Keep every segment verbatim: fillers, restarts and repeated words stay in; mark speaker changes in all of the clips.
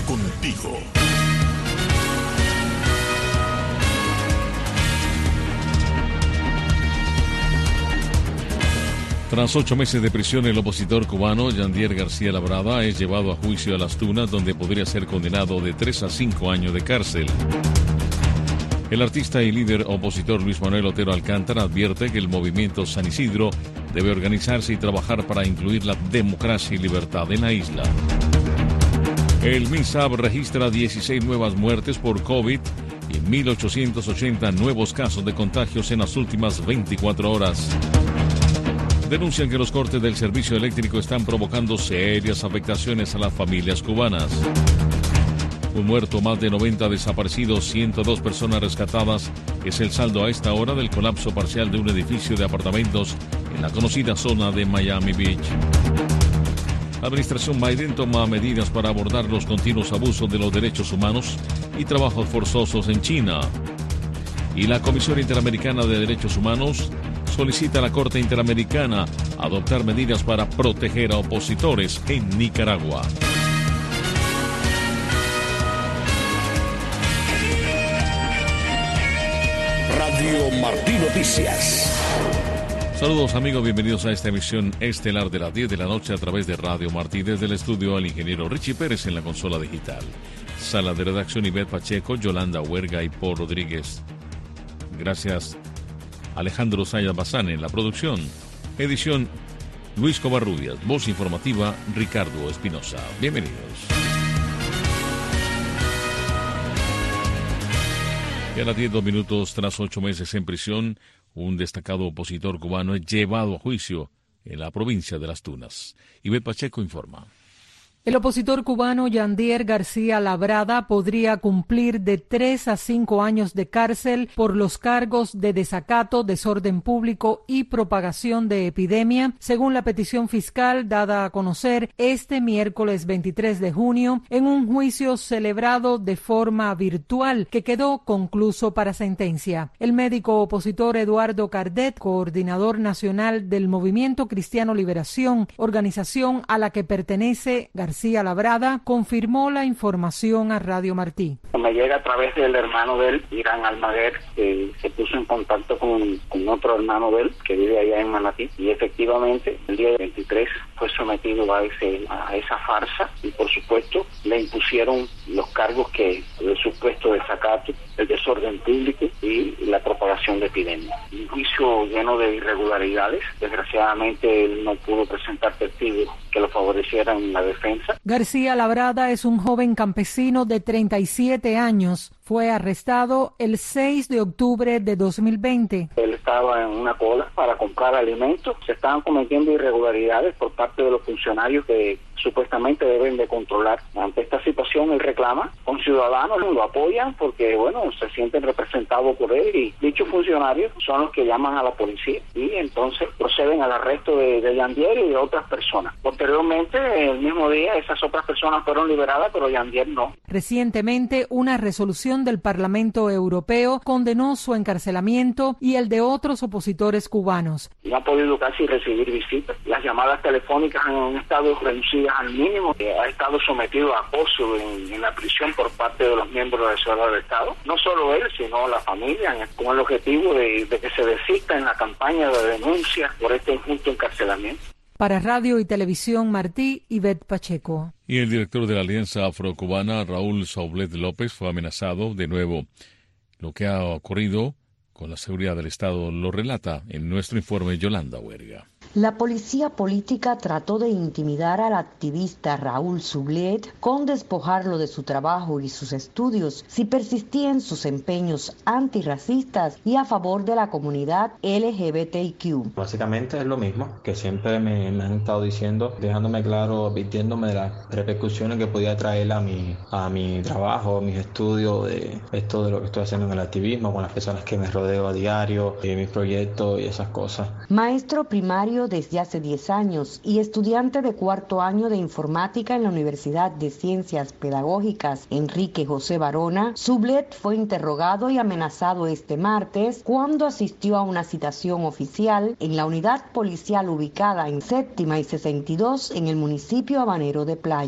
Speaker 1: contigo.
Speaker 2: Tras ocho meses de prisión, el opositor cubano Yandier García Labrada es llevado a juicio a Las Tunas, donde podría ser condenado de tres a cinco años de cárcel. El artista y líder opositor Luis Manuel Otero Alcántara advierte que el movimiento San Isidro debe organizarse y trabajar para incluir la democracia y libertad en la isla. El MINSAB registra dieciséis nuevas muertes por COVID y mil ochocientos ochenta nuevos casos de contagios en las últimas veinticuatro horas. Denuncian que los cortes del servicio eléctrico están provocando serias afectaciones a las familias cubanas. Un muerto, más de noventa desaparecidos, ciento dos personas rescatadas es el saldo a esta hora del colapso parcial de un edificio de apartamentos en la conocida zona de Miami Beach. La administración Biden toma medidas para abordar los continuos abusos de los derechos humanos y trabajos forzosos en China. Y la Comisión Interamericana de Derechos Humanos solicita a la Corte Interamericana adoptar medidas para proteger a opositores en Nicaragua.
Speaker 1: Radio Martí Noticias.
Speaker 2: Saludos amigos, bienvenidos a esta emisión estelar de las diez de la noche a través de Radio Martí. Desde el estudio al ingeniero Richie Pérez en la consola digital. Sala de redacción Ivette Pacheco, Yolanda Huerga y Paul Rodríguez. Gracias Alejandro Sayas Bazán en la producción. Edición Luis Covarrubias. Voz informativa Ricardo Espinosa. Bienvenidos. Y a las diez, dos minutos, tras ocho meses en prisión, un destacado opositor cubano es llevado a juicio en la provincia de Las Tunas. Ivette Pacheco informa.
Speaker 3: El opositor cubano Yandier García Labrada podría cumplir de tres a cinco años de cárcel por los cargos de desacato, desorden público y propagación de epidemia, según la petición fiscal dada a conocer este miércoles veintitrés de junio en un juicio celebrado de forma virtual que quedó concluso para sentencia. El médico opositor Eduardo Cardet, coordinador nacional del Movimiento Cristiano Liberación, organización a la que pertenece García García Labrada, confirmó la información a Radio Martí.
Speaker 4: Me llega a través del hermano de él, Irán Almaguer, que se puso en contacto con, con otro hermano de él, que vive allá en Manatí, y efectivamente el día veintitrés fue sometido a, ese, a esa farsa, y por supuesto le impusieron los cargos que el supuesto desacato, el desorden público y la propagación de epidemia. Un juicio lleno de irregularidades. Desgraciadamente él no pudo presentar testigos que lo favorecieran en la defensa.
Speaker 3: García Labrada es un joven campesino de treinta y siete años. Fue arrestado el seis de octubre de dos mil veinte.
Speaker 4: Él estaba en una cola para comprar alimentos. Se estaban cometiendo irregularidades por parte de los funcionarios que supuestamente deben de controlar. Ante esta situación él reclama con ciudadanos, lo apoyan porque bueno, se sienten representados por él y dichos funcionarios son los que llaman a la policía y entonces proceden al arresto de, de Yandier y de otras personas. Posteriormente, el mismo día, esas otras personas fueron liberadas, pero Yandier no.
Speaker 3: Recientemente, una resolución del Parlamento Europeo condenó su encarcelamiento y el de otros opositores cubanos.
Speaker 4: No ha podido casi recibir visitas. Las llamadas telefónicas han estado reducidas al mínimo. Ha estado sometido a acoso en, en la prisión por parte de los miembros de seguridad del Estado. No solo él, sino la familia, con el objetivo de, de que se desista en la campaña de denuncia por este injusto encarcelamiento.
Speaker 3: Para Radio y Televisión Martí, Ivette Pacheco.
Speaker 2: Y el director de la Alianza Afrocubana, Raúl Saublet López, fue amenazado de nuevo. Lo que ha ocurrido con la seguridad del Estado lo relata en nuestro informe Yolanda Huerga.
Speaker 5: La policía política trató de intimidar al activista Raúl Saublet con despojarlo de su trabajo y sus estudios si persistía en sus empeños antirracistas y a favor de la comunidad L G B T I Q.
Speaker 6: Básicamente es lo mismo que siempre me, me han estado diciendo, dejándome claro, advirtiéndome de las repercusiones que podía traer a mi, a mi trabajo, a mis estudios, de esto de lo que estoy haciendo en el activismo, con las personas que me rodeo a diario, de mis proyectos y esas cosas.
Speaker 5: Maestro primario desde hace diez años y estudiante de cuarto año de informática en la Universidad de Ciencias Pedagógicas Enrique José Barona, Saublet fue interrogado y amenazado este martes cuando asistió a una citación oficial en la unidad policial ubicada en Séptima y sesenta y dos en el municipio habanero de Playa.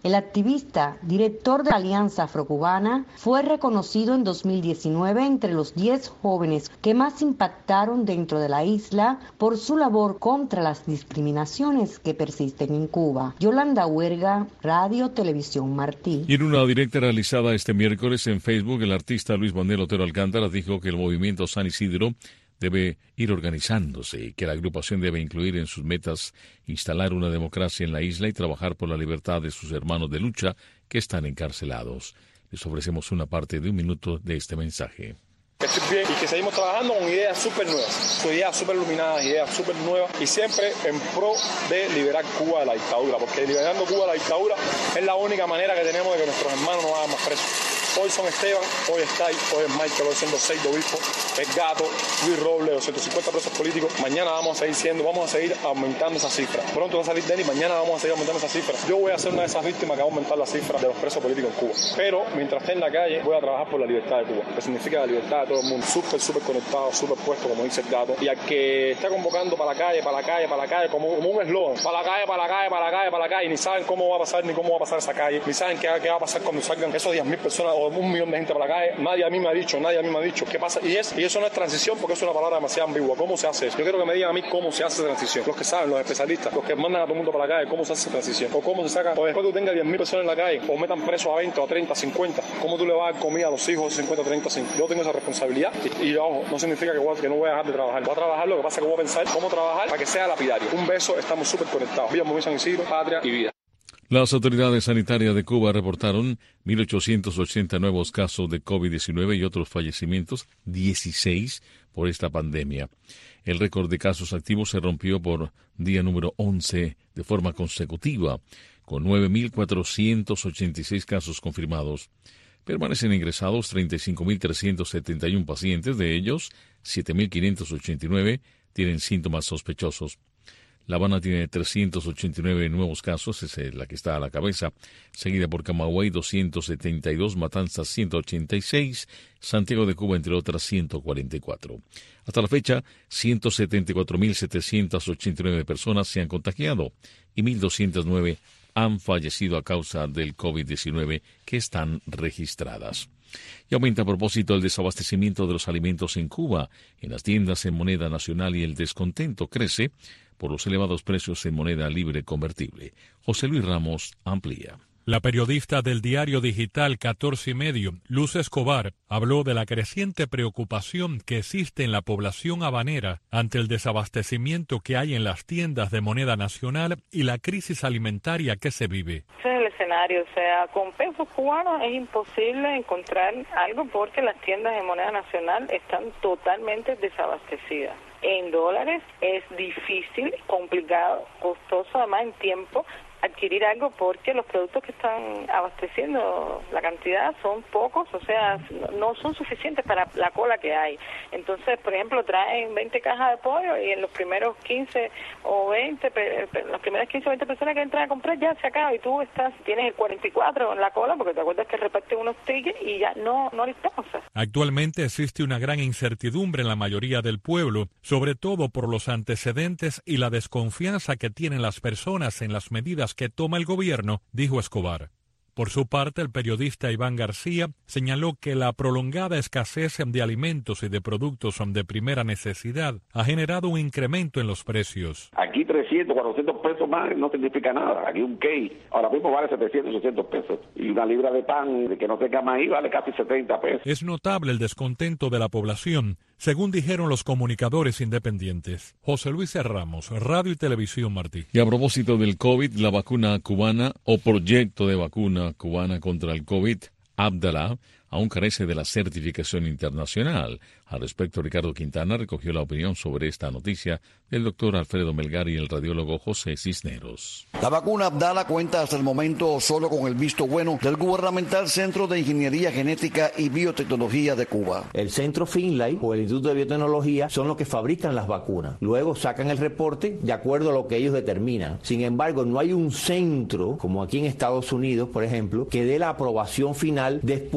Speaker 5: El activista, director de la Alianza Afrocubana, fue reconocido en dos mil diecinueve entre los diez jóvenes que más impactaron dentro de la isla por su labor contra las discriminaciones que persisten en Cuba. Yolanda Huerga, Radio Televisión Martí.
Speaker 2: Y en una directa realizada este miércoles en Facebook, el artista Luis Manuel Otero Alcántara dijo que el movimiento San Isidro debe ir organizándose y que la agrupación debe incluir en sus metas instalar una democracia en la isla y trabajar por la libertad de sus hermanos de lucha que están encarcelados. Les ofrecemos una parte de un minuto de este mensaje.
Speaker 7: Estoy bien y que seguimos trabajando con ideas súper nuevas, con ideas súper iluminadas, ideas súper nuevas y siempre en pro de liberar Cuba de la dictadura, porque liberando Cuba de la dictadura es la única manera que tenemos de que nuestros hermanos no hagan más presos. Hoy son Esteban, hoy es Tai, hoy es Michael, hoy son los seis de obispo, el Gato, Luis Robles, doscientos cincuenta presos políticos. Mañana vamos a seguir siendo, vamos a seguir aumentando esa cifra. Pronto va a salir Denis, mañana vamos a seguir aumentando esa cifra. Yo voy a ser una de esas víctimas que va a aumentar la cifra de los presos políticos en Cuba. Pero mientras esté en la calle, voy a trabajar por la libertad de Cuba, que significa la libertad de todo el mundo. Súper, súper conectado, súper puesto, como dice el Gato. Y al que está convocando para la calle, para la calle, para la calle, como, como un eslogan, para la calle, para la calle, para la calle, para la calle, y ni saben cómo va a pasar, ni cómo va a pasar esa calle, ni saben qué, qué va a pasar cuando salgan esos diez mil personas o un millón de gente para la calle. Nadie a mí me ha dicho, nadie a mí me ha dicho qué pasa. Y, es, y eso no es transición porque es una palabra demasiado ambigua. ¿Cómo se hace eso? Yo quiero que me digan a mí cómo se hace esa transición. Los que saben, los especialistas, los que mandan a todo el mundo para la calle, cómo se hace esa transición. O cómo se saca, o después tú tengas diez mil personas en la calle, o metan preso a veinte, o treinta, cincuenta. ¿Cómo tú le vas a dar comida a los hijos de cincuenta, treinta, cincuenta? Yo tengo esa responsabilidad y, y ojo, no significa que, voy a, que no voy a dejar de trabajar. Voy a trabajar, lo que pasa es que voy a pensar cómo trabajar para que sea lapidario. Un beso, estamos súper conectados. Viva Movimiento San Isidro, patria y vida.
Speaker 2: Las autoridades sanitarias de Cuba reportaron mil ochocientos ochenta nuevos casos de COVID diecinueve y otros fallecimientos, dieciséis, por esta pandemia. El récord de casos activos se rompió por día número once de forma consecutiva, con nueve mil cuatrocientos ochenta y seis casos confirmados. Permanecen ingresados treinta y cinco mil trescientos setenta y uno pacientes, de ellos siete mil quinientos ochenta y nueve tienen síntomas sospechosos. La Habana tiene trescientos ochenta y nueve nuevos casos, es la que está a la cabeza, seguida por Camagüey doscientos setenta y dos, Matanzas ciento ochenta y seis, Santiago de Cuba, entre otras, ciento cuarenta y cuatro. Hasta la fecha, ciento setenta y cuatro mil setecientos ochenta y nueve personas se han contagiado y mil doscientos nueve han fallecido a causa del COVID diecinueve que están registradas. Y aumenta a propósito el desabastecimiento de los alimentos en Cuba, en las tiendas en moneda nacional, y el descontento crece por los elevados precios en moneda libre convertible. José Luis Ramos amplía.
Speaker 8: La periodista del diario digital catorce y medio, Luz Escobar, habló de la creciente preocupación que existe en la población habanera ante el desabastecimiento que hay en las tiendas de moneda nacional y la crisis alimentaria que se vive.
Speaker 9: Ese es el escenario, o sea, con pesos cubanos es imposible encontrar algo porque las tiendas de moneda nacional están totalmente desabastecidas. En dólares es difícil, complicado, costoso, además en tiempo, adquirir algo porque los productos que están abasteciendo, la cantidad son pocos, o sea, no son suficientes para la cola que hay. Entonces, por ejemplo, traen veinte cajas de pollo y en los primeros quince o veinte, las primeras quince o veinte personas que entran a comprar ya se acaba y tú estás, tienes el cuarenta y cuatro en la cola porque te acuerdas que reparten unos tickets y ya no, no alcanza.
Speaker 8: Actualmente existe una gran incertidumbre en la mayoría del pueblo, sobre todo por los antecedentes y la desconfianza que tienen las personas en las medidas que toma el gobierno, dijo Escobar. Por su parte, el periodista Iván García señaló que la prolongada escasez de alimentos y de productos de primera necesidad ha generado un incremento en los precios.
Speaker 10: Aquí trescientos, cuatrocientos pesos más no significa nada. Aquí un cake ahora mismo vale setecientos, ochocientos pesos. Y una libra de pan que no tenga maíz vale casi setenta pesos.
Speaker 8: Es notable el descontento de la población, según dijeron los comunicadores independientes. José Luis Ramos, Radio y Televisión Martí.
Speaker 2: Y a propósito del COVID, la vacuna cubana o proyecto de vacuna cubana contra el COVID, Abdala, aún carece de la certificación internacional. Al respecto, Ricardo Quintana recogió la opinión sobre esta noticia del doctor Alfredo Melgar y el radiólogo José Cisneros.
Speaker 11: La vacuna Abdala cuenta hasta el momento solo con el visto bueno del Gubernamental Centro de Ingeniería Genética y Biotecnología de Cuba.
Speaker 12: El Centro Finlay o el Instituto de Biotecnología son los que fabrican las vacunas. Luego sacan el reporte de acuerdo a lo que ellos determinan. Sin embargo, no hay un centro, como aquí en Estados Unidos, por ejemplo, que dé la aprobación final después de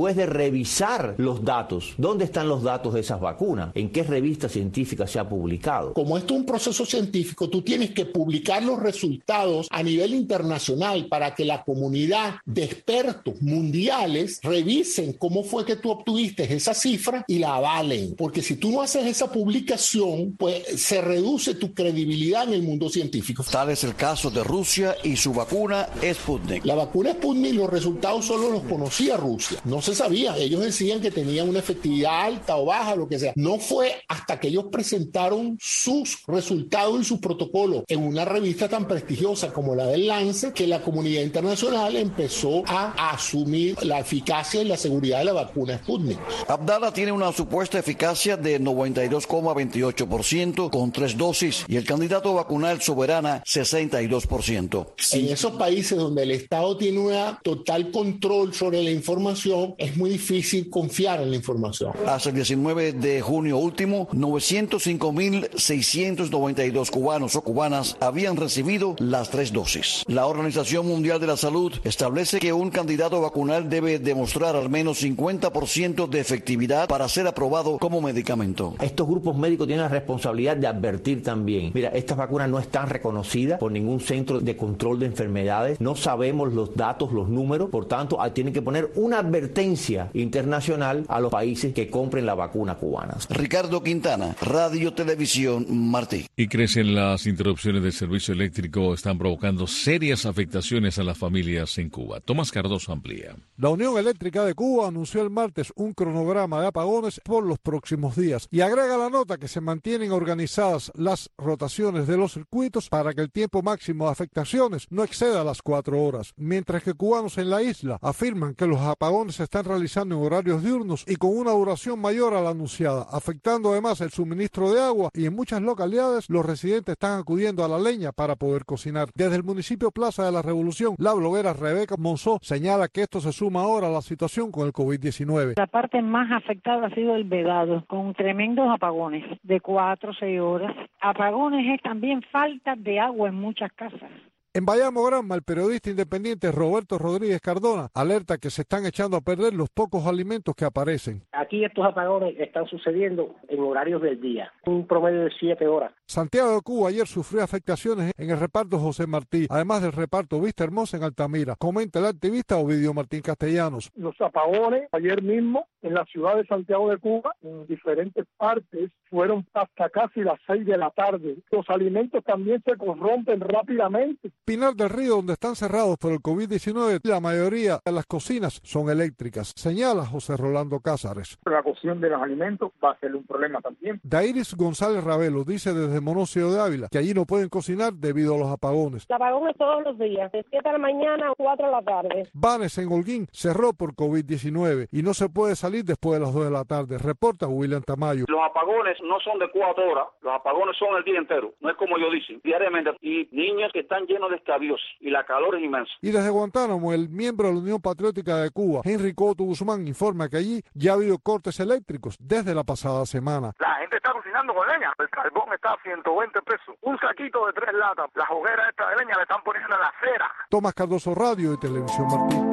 Speaker 12: revisar los datos. ¿Dónde están los datos de esas vacunas? ¿En qué revista científica se ha publicado?
Speaker 13: Como esto es un proceso científico, tú tienes que publicar los resultados a nivel internacional para que la comunidad de expertos mundiales revisen cómo fue que tú obtuviste esa cifra y la avalen. Porque si tú no haces esa publicación, pues se reduce tu credibilidad en el mundo científico.
Speaker 11: Tal es el caso de Rusia y su vacuna Sputnik.
Speaker 13: La vacuna Sputnik, los resultados solo los conocía Rusia. No se sabía. Ellos decían que tenía una efectividad alta o baja, lo que sea. No fue hasta que ellos presentaron sus resultados y sus protocolos en una revista tan prestigiosa como la del Lancet que la comunidad internacional empezó a asumir la eficacia y la seguridad de la vacuna Sputnik.
Speaker 11: Abdala tiene una supuesta eficacia de noventa y dos coma veintiocho por ciento con tres dosis y el candidato vacunal Soberana sesenta y dos por ciento.
Speaker 13: En esos países donde el Estado tiene un total control sobre la información, es muy difícil confiar en la información.
Speaker 11: Hasta el diecinueve de junio último, novecientos cinco mil seiscientos noventa y dos cubanos o cubanas habían recibido las tres dosis. La Organización Mundial de la Salud establece que un candidato vacunal debe demostrar al menos cincuenta por ciento de efectividad para ser aprobado como medicamento.
Speaker 12: Estos grupos médicos tienen la responsabilidad de advertir también. Mira, estas vacunas no están reconocidas por ningún centro de control de enfermedades. No sabemos los datos, los números. Por tanto, tienen que poner una advertencia internacional a los países que compren la vacuna cubana.
Speaker 11: Ricardo Quintana, Radio Televisión Martí.
Speaker 2: Y crecen las interrupciones del servicio eléctrico, están provocando serias afectaciones a las familias en Cuba. Tomás Cardoso amplía.
Speaker 14: La Unión Eléctrica de Cuba anunció el martes un cronograma de apagones por los próximos días y agrega la nota que se mantienen organizadas las rotaciones de los circuitos para que el tiempo máximo de afectaciones no exceda las cuatro horas, mientras que cubanos en la isla afirman que los apagones se están realizando en horarios diurnos y con una duración mayor a la anunciada, afectando además el suministro de agua y en muchas localidades los residentes están acudiendo a la leña para poder cocinar. Desde el municipio Plaza de la Revolución, la bloguera Rebeca Monzó señala que esto se suma ahora a la situación con el COVID diecinueve.
Speaker 15: La parte más afectada ha sido el Vedado, con tremendos apagones de cuatro o seis horas. Apagones es también falta de agua en muchas casas.
Speaker 14: En Bayamo Granma, el periodista independiente Roberto Rodríguez Cardona alerta que se están echando a perder los pocos alimentos que aparecen.
Speaker 16: Aquí estos apagones están sucediendo en horarios del día, un promedio de siete horas.
Speaker 14: Santiago de Cuba ayer sufrió afectaciones en el reparto José Martí, además del reparto Vista Hermosa en Altamira. Comenta el activista Ovidio Martín Castellanos.
Speaker 17: Los apagones ayer mismo en la ciudad de Santiago de Cuba, en diferentes partes, fueron hasta casi las seis de la tarde. Los alimentos también se corrompen rápidamente.
Speaker 14: Pinar del Río, donde están cerrados por el COVID diecinueve, la mayoría de las cocinas son eléctricas, señala José Rolando Cázares.
Speaker 17: La cocción de los alimentos va a ser un problema también.
Speaker 14: Dairis González Ravelo dice desde Monócido de Ávila que allí no pueden cocinar debido a los apagones.
Speaker 18: El apagón es todos los días, de siete de la mañana a cuatro de la tarde.
Speaker 14: Banes en Holguín cerró por COVID diecinueve y no se puede salir después de las dos de la tarde, reporta William Tamayo.
Speaker 19: Los apagones no son de cuatro horas, los apagones son el día entero, no es como ellos dicen, diariamente. Y niños que están llenos de escabios y la calor es inmensa.
Speaker 14: Y desde Guantánamo, el miembro de la Unión Patriótica de Cuba, Henry Coto Guzmán, informa que allí ya ha habido cortes eléctricos desde la pasada semana.
Speaker 17: La gente está cocinando con leña, el carbón está a ciento veinte pesos, un saquito de tres latas, las hogueras esta de leña le están poniendo en la acera.
Speaker 14: Tomás Cardoso, Radio y Televisión Martín.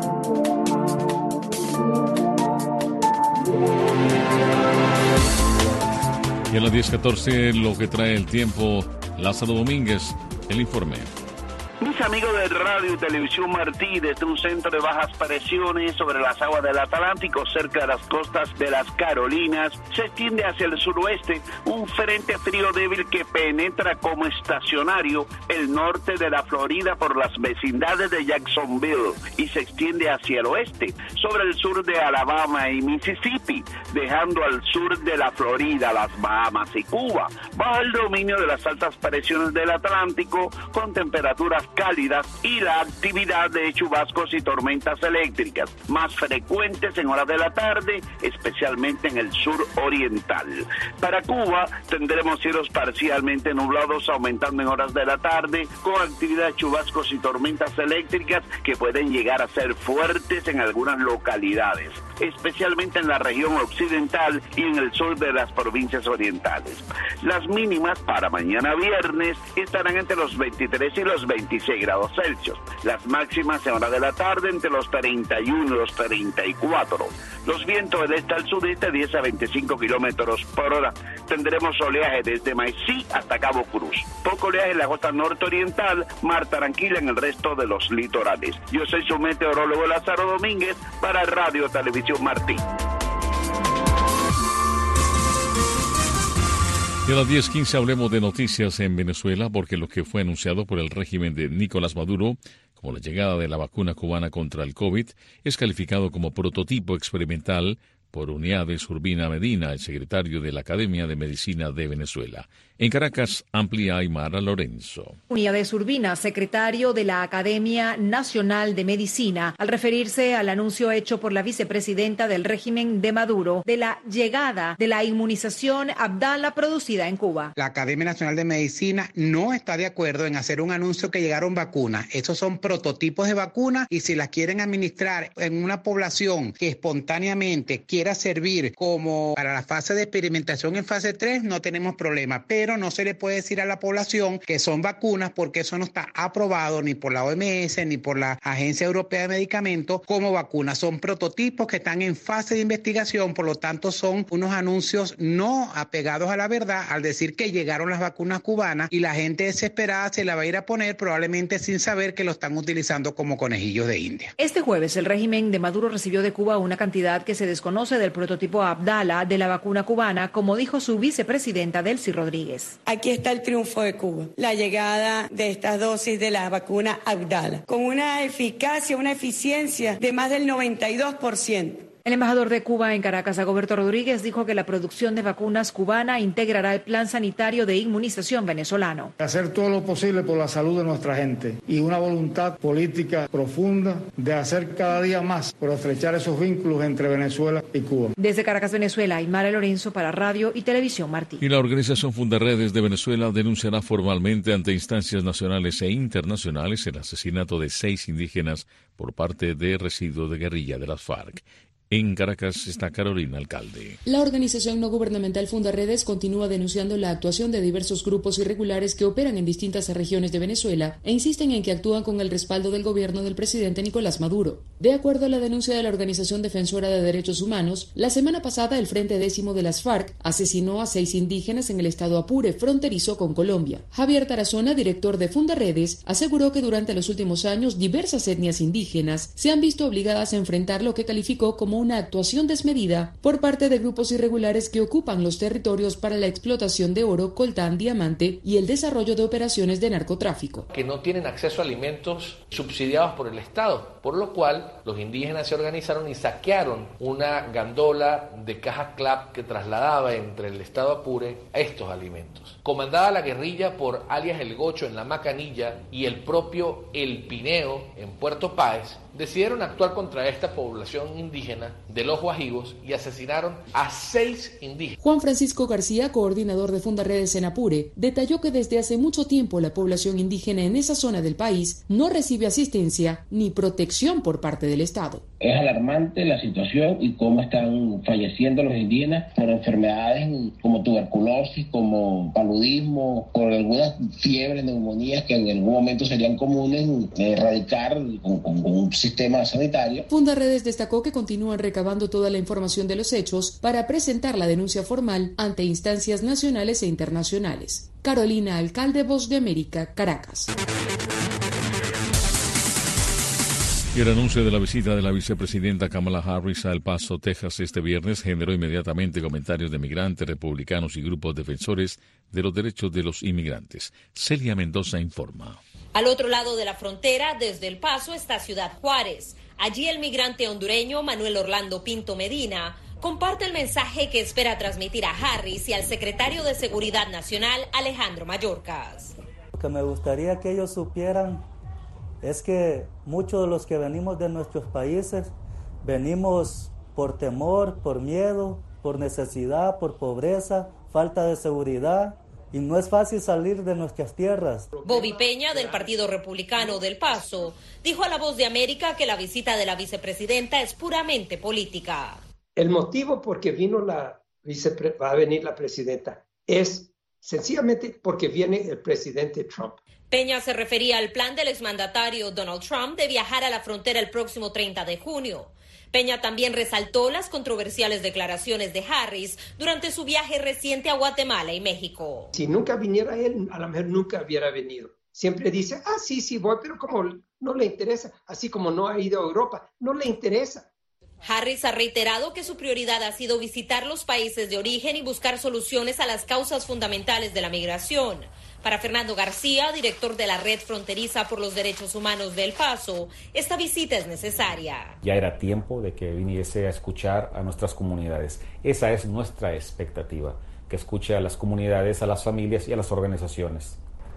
Speaker 2: Y a las diez catorce, lo que trae el tiempo, Lázaro Domínguez, el informe.
Speaker 20: Mis amigos de Radio y Televisión Martí, desde un centro de bajas presiones sobre las aguas del Atlántico, cerca de las costas de las Carolinas, se extiende hacia el suroeste un frente frío débil que penetra como estacionario el norte de la Florida por las vecindades de Jacksonville y se extiende hacia el oeste, sobre el sur de Alabama y Mississippi, dejando al sur de la Florida, las Bahamas y Cuba, bajo el dominio de las altas presiones del Atlántico, con temperaturas cálidas y la actividad de chubascos y tormentas eléctricas, más frecuentes en horas de la tarde, especialmente en el sur oriental. Para Cuba tendremos cielos parcialmente nublados aumentando en horas de la tarde, con actividad de chubascos y tormentas eléctricas que pueden llegar a ser fuertes en algunas localidades, especialmente en la región occidental y en el sur de las provincias orientales. Las mínimas para mañana viernes estarán entre los veintitrés y los veintiséis grados Celsius. Las máximas en hora de la tarde entre los treinta y uno y los treinta y cuatro. Los vientos del este al sudeste diez a veinticinco kilómetros por hora. Tendremos oleaje desde Maicí hasta Cabo Cruz. Poco oleaje en la costa norte-oriental, mar tranquila en el resto de los litorales. Yo soy su meteorólogo Lázaro Domínguez para Radio Televisión Martí.
Speaker 2: Y a las diez quince hablemos de noticias en Venezuela, porque lo que fue anunciado por el régimen de Nicolás Maduro como la llegada de la vacuna cubana contra el COVID es calificado como prototipo experimental por Uniades Urbina Medina, el secretario de la Academia de Medicina de Venezuela. En Caracas, amplía Aymara Lorenzo.
Speaker 21: Uniades Urbina, secretario de la Academia Nacional de Medicina, al referirse al anuncio hecho por la vicepresidenta del régimen de Maduro de la llegada de la inmunización Abdala producida en Cuba.
Speaker 22: La Academia Nacional de Medicina no está de acuerdo en hacer un anuncio que llegaron vacunas. Estos son prototipos de vacunas y si las quieren administrar en una población que espontáneamente quiera servir como para la fase de experimentación en fase tres, no tenemos problema, pero no se le puede decir a la población que son vacunas porque eso no está aprobado ni por la O M S ni por la Agencia Europea de Medicamentos como vacunas. Son prototipos que están en fase de investigación, por lo tanto son unos anuncios no apegados a la verdad al decir que llegaron las vacunas cubanas y la gente desesperada se la va a ir a poner probablemente sin saber que lo están utilizando como conejillos de India.
Speaker 21: Este jueves el régimen de Maduro recibió de Cuba una cantidad que se desconoce del prototipo Abdala de la vacuna cubana, como dijo su vicepresidenta Delcy Rodríguez.
Speaker 23: Aquí está el triunfo de Cuba, la llegada de estas dosis de la vacuna Abdala, con una eficacia, una eficiencia de más del noventa y dos por ciento.
Speaker 21: El embajador de Cuba en Caracas, Dagoberto Rodríguez, dijo que la producción de vacunas cubana integrará el plan sanitario de inmunización venezolano.
Speaker 24: Hacer todo lo posible por la salud de nuestra gente y una voluntad política profunda de hacer cada día más por estrechar esos vínculos entre Venezuela y Cuba.
Speaker 21: Desde Caracas, Venezuela, Aymara Lorenzo para Radio y Televisión Martí.
Speaker 2: Y la organización Fundaredes de Venezuela denunciará formalmente ante instancias nacionales e internacionales el asesinato de seis indígenas por parte de residuos de guerrilla de las FARC. En Caracas está Carolina Alcalde.
Speaker 25: La organización no gubernamental Fundaredes continúa denunciando la actuación de diversos grupos irregulares que operan en distintas regiones de Venezuela e insisten en que actúan con el respaldo del gobierno del presidente Nicolás Maduro. De acuerdo a la denuncia de la Organización Defensora de Derechos Humanos, la semana pasada el Frente Décimo de las FARC asesinó a seis indígenas en el estado Apure, fronterizo con Colombia. Javier Tarazona, director de Fundaredes, aseguró que durante los últimos años diversas etnias indígenas se han visto obligadas a enfrentar lo que calificó como una actuación desmedida por parte de grupos irregulares que ocupan los territorios para la explotación de oro, coltán, diamante y el desarrollo de operaciones de narcotráfico.
Speaker 26: Que no tienen acceso a alimentos subsidiados por el Estado, por lo cual los indígenas se organizaron y saquearon una gandola de caja clap que trasladaba entre el estado Apure a estos alimentos. Comandada la guerrilla por alias El Gocho en La Macanilla y el propio El Pineo en Puerto Páez, decidieron actuar contra esta población indígena de los Guajivos y asesinaron a seis indígenas.
Speaker 25: Juan Francisco García, coordinador de Fundaredes en Apure, detalló que desde hace mucho tiempo la población indígena en esa zona del país no recibe asistencia ni protección por parte del Estado.
Speaker 27: Es alarmante la situación y cómo están falleciendo los indígenas por enfermedades como tuberculosis, como paludismo, por algunas fiebres, neumonías que en algún momento serían comunes de erradicar con, con, con un sistema sanitario.
Speaker 25: Fundaredes destacó que continúan recabando toda la información de los hechos para presentar la denuncia formal ante instancias nacionales e internacionales. Carolina Alcalde, Voz de América, Caracas.
Speaker 2: Y el anuncio de la visita de la vicepresidenta Kamala Harris a El Paso, Texas, este viernes generó inmediatamente comentarios de migrantes, republicanos y grupos defensores de los derechos de los inmigrantes. Celia Mendoza informa.
Speaker 28: Al otro lado de la frontera, desde El Paso, está Ciudad Juárez. Allí el migrante hondureño Manuel Orlando Pinto Medina comparte el mensaje que espera transmitir a Harris y al secretario de Seguridad Nacional, Alejandro Mayorkas.
Speaker 29: Lo que me gustaría que ellos supieran es que muchos de los que venimos de nuestros países venimos por temor, por miedo, por necesidad, por pobreza, falta de seguridad, y no es fácil salir de nuestras tierras.
Speaker 28: Bobby Peña, del Partido Republicano del Paso, dijo a La Voz de América que la visita de la vicepresidenta es puramente política.
Speaker 30: El motivo por que vino la vicepre- va a venir la presidenta es
Speaker 1: sencillamente porque viene el presidente Trump.
Speaker 28: Peña se refería al plan del exmandatario Donald Trump de viajar a la frontera el próximo treinta de junio. Peña también resaltó las controversiales declaraciones de Harris durante su viaje reciente a Guatemala y México.
Speaker 1: Si nunca viniera él, a lo mejor nunca hubiera venido. Siempre dice, ah, sí, sí, voy, pero como no le interesa, así como no ha ido a Europa, no le interesa.
Speaker 28: Harris ha reiterado que su prioridad ha sido visitar los países de origen y buscar soluciones a las causas fundamentales de la migración. Para Fernando García, director de la Red Fronteriza por los Derechos Humanos de El Paso, esta visita es necesaria.
Speaker 3: Ya era tiempo de que viniese a escuchar a nuestras comunidades. Esa es nuestra expectativa, que escuche a las comunidades, a las familias y a las organizaciones.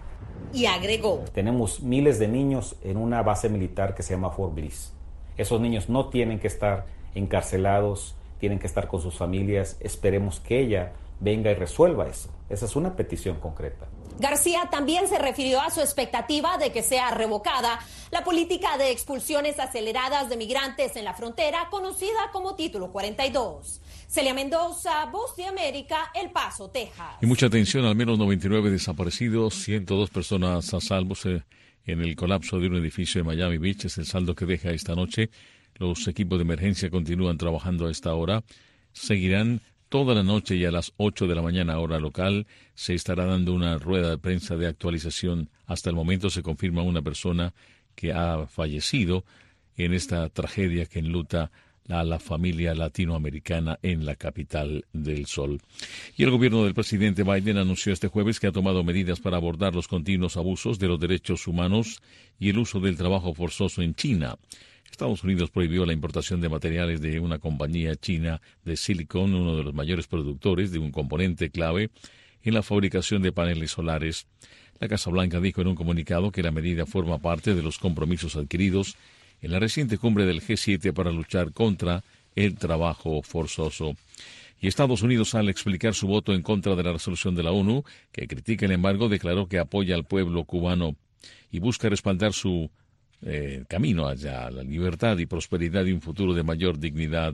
Speaker 28: Y agregó:
Speaker 3: tenemos miles de niños en una base militar que se llama Fort Bliss. Esos niños no tienen que estar encarcelados, tienen que estar con sus familias. Esperemos que ella venga y resuelva eso. Esa es una petición concreta.
Speaker 28: García también se refirió a su expectativa de que sea revocada la política de expulsiones aceleradas de migrantes en la frontera, conocida como Título cuarenta y dos. Celia Mendoza, Voz de América, El Paso, Texas.
Speaker 2: Y mucha atención, al menos noventa y nueve desaparecidos, ciento dos personas a salvo en el colapso de un edificio de Miami Beach. Es el saldo que deja esta noche. Los equipos de emergencia continúan trabajando a esta hora. Seguirán toda la noche y a las ocho de la mañana hora local se estará dando una rueda de prensa de actualización. Hasta el momento se confirma una persona que ha fallecido en esta tragedia que enluta a la familia latinoamericana en la capital del sol. Y el gobierno del presidente Biden anunció este jueves que ha tomado medidas para abordar los continuos abusos de los derechos humanos y el uso del trabajo forzoso en China. Estados Unidos prohibió la importación de materiales de una compañía china de Silicon, uno de los mayores productores de un componente clave en la fabricación de paneles solares. La Casa Blanca dijo en un comunicado que la medida forma parte de los compromisos adquiridos en la reciente cumbre del G siete para luchar contra el trabajo forzoso. Y Estados Unidos, al explicar su voto en contra de la resolución de la ONU, que critica el embargo, declaró que apoya al pueblo cubano y busca respaldar su Eh, camino hacia la libertad y prosperidad y un futuro de mayor dignidad.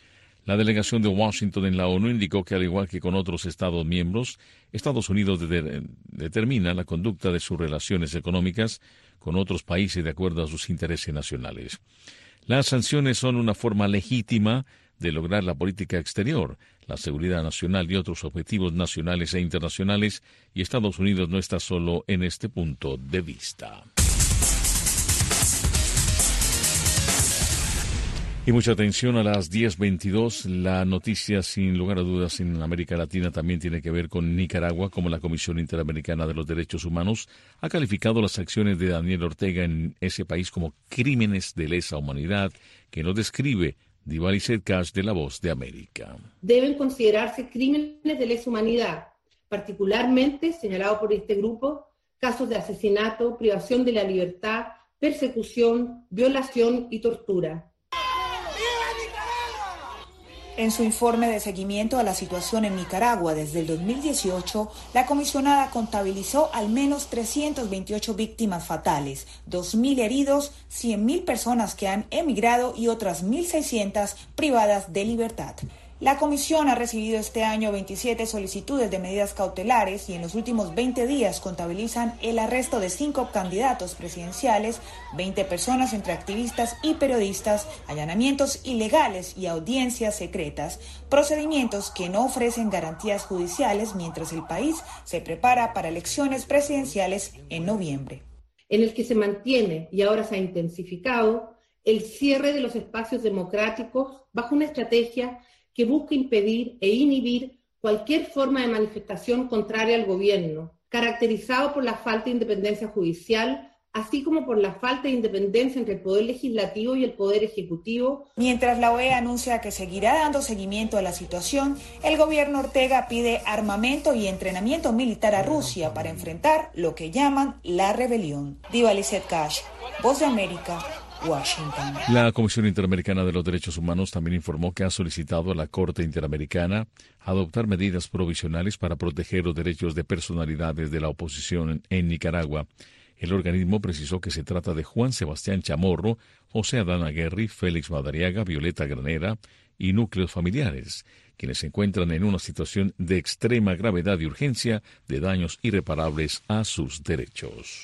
Speaker 2: La delegación de Washington en la ONU indicó que, al igual que con otros Estados miembros, Estados Unidos de- determina la conducta de sus relaciones económicas con otros países de acuerdo a sus intereses nacionales. Las sanciones son una forma legítima de lograr la política exterior, la seguridad nacional y otros objetivos nacionales e internacionales, y Estados Unidos no está solo en este punto de vista. Y mucha atención, a las diez veintidós, la noticia sin lugar a dudas en América Latina también tiene que ver con Nicaragua, como la Comisión Interamericana de los Derechos Humanos ha calificado las acciones de Daniel Ortega en ese país como crímenes de lesa humanidad, que nos describe Divalicet Cash de La Voz de América.
Speaker 4: Deben considerarse crímenes de lesa humanidad, particularmente, señalado por este grupo, casos de asesinato, privación de la libertad, persecución, violación y tortura.
Speaker 5: En su informe de seguimiento a la situación en Nicaragua desde el dos mil dieciocho, la comisionada contabilizó al menos trescientas veintiocho víctimas fatales, dos mil heridos, cien mil personas que han emigrado y otras mil seiscientas privadas de libertad. La comisión ha recibido este año veintisiete solicitudes de medidas cautelares y en los últimos veinte días contabilizan el arresto de cinco candidatos presidenciales, veinte personas entre activistas y periodistas, allanamientos ilegales y audiencias secretas, procedimientos que no ofrecen garantías judiciales mientras el país se prepara para elecciones presidenciales en noviembre.
Speaker 4: En el que se mantiene, y ahora se ha intensificado, el cierre de los espacios democráticos bajo una estrategia que busca impedir e inhibir cualquier forma de manifestación contraria al gobierno, caracterizado por la falta de independencia judicial, así como por la falta de independencia entre el Poder Legislativo y el Poder Ejecutivo.
Speaker 5: Mientras la O E A anuncia que seguirá dando seguimiento a la situación, el gobierno Ortega pide armamento y entrenamiento militar a Rusia para enfrentar lo que llaman la rebelión. Divalicet Cash, Voz de América, Washington.
Speaker 2: La Comisión Interamericana de los Derechos Humanos también informó que ha solicitado a la Corte Interamericana adoptar medidas provisionales para proteger los derechos de personalidades de la oposición en Nicaragua. El organismo precisó que se trata de Juan Sebastián Chamorro, José Adán Aguerri, Félix Madariaga, Violeta Granera y núcleos familiares, quienes se encuentran en una situación de extrema gravedad y urgencia de daños irreparables a sus derechos.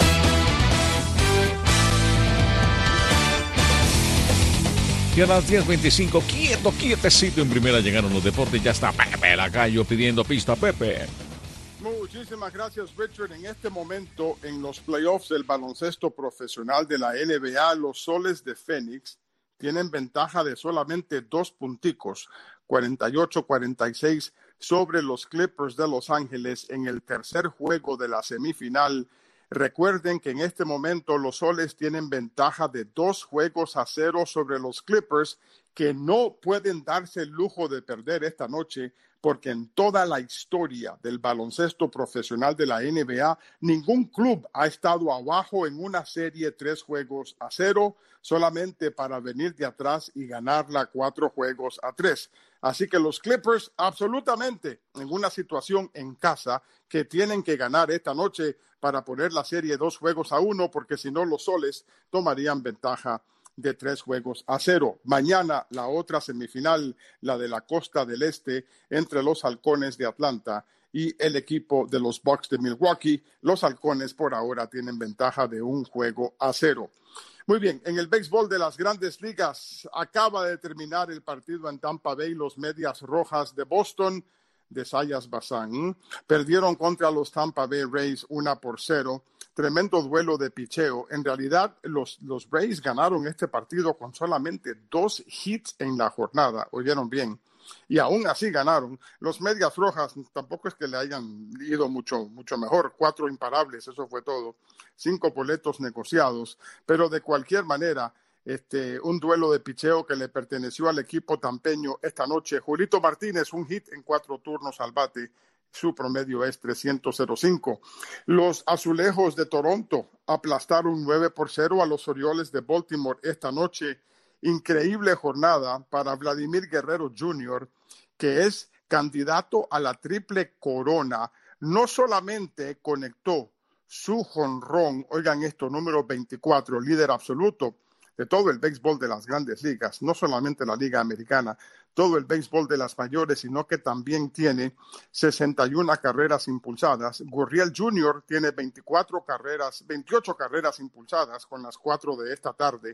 Speaker 2: Y a las diez veinticinco, quieto, quietecito en primera llegaron los deportes. Ya está Pepe Lacayo pidiendo pista. Pepe.
Speaker 6: Muchísimas gracias, Richard. En este momento, en los playoffs del baloncesto profesional de la N B A, los Soles de Phoenix tienen ventaja de solamente dos punticos, cuarenta y ocho a cuarenta y seis sobre los Clippers de Los Ángeles en el tercer juego de la semifinal. Recuerden que en este momento los Soles tienen ventaja de dos juegos a cero sobre los Clippers, que no pueden darse el lujo de perder esta noche, porque en toda la historia del baloncesto profesional de la N B A, ningún club ha estado abajo en una serie tres juegos a cero, solamente para venir de atrás y ganarla cuatro juegos a tres. Así que los Clippers absolutamente en una situación en casa que tienen que ganar esta noche para poner la serie dos juegos a uno, porque si no los Soles tomarían ventaja de tres juegos a cero. Mañana la otra semifinal, la de la costa del este, entre los Halcones de Atlanta y el equipo de los Bucks de Milwaukee. Los Halcones por ahora tienen ventaja de un juego a cero. Muy bien, en el béisbol de las Grandes Ligas acaba de terminar el partido en Tampa Bay. Los Medias Rojas de Boston, de Sayas Bazán, perdieron contra los Tampa Bay Rays una por cero. Tremendo duelo de picheo. En realidad, los, los Rays ganaron este partido con solamente dos hits en la jornada. Oyeron bien. Y aún así ganaron. Los Medias Rojas tampoco es que le hayan ido mucho, mucho mejor. Cuatro imparables, eso fue todo. Cinco boletos negociados. Pero de cualquier manera, este, un duelo de picheo que le perteneció al equipo tampeño esta noche. Julito Martínez, un hit en cuatro turnos al bate. Su promedio es trescientos cinco. Los Azulejos de Toronto aplastaron nueve por cero a los Orioles de Baltimore esta noche. Increíble jornada para Vladimir Guerrero junior, que es candidato a la triple corona. No solamente conectó su jonrón, oigan esto, número veinticuatro, líder absoluto de todo el béisbol de las Grandes Ligas, no solamente la Liga Americana, todo el béisbol de las mayores, sino que también tiene sesenta y una carreras impulsadas. Gurriel junior tiene veinticuatro carreras, veintiocho carreras impulsadas con las cuatro de esta tarde.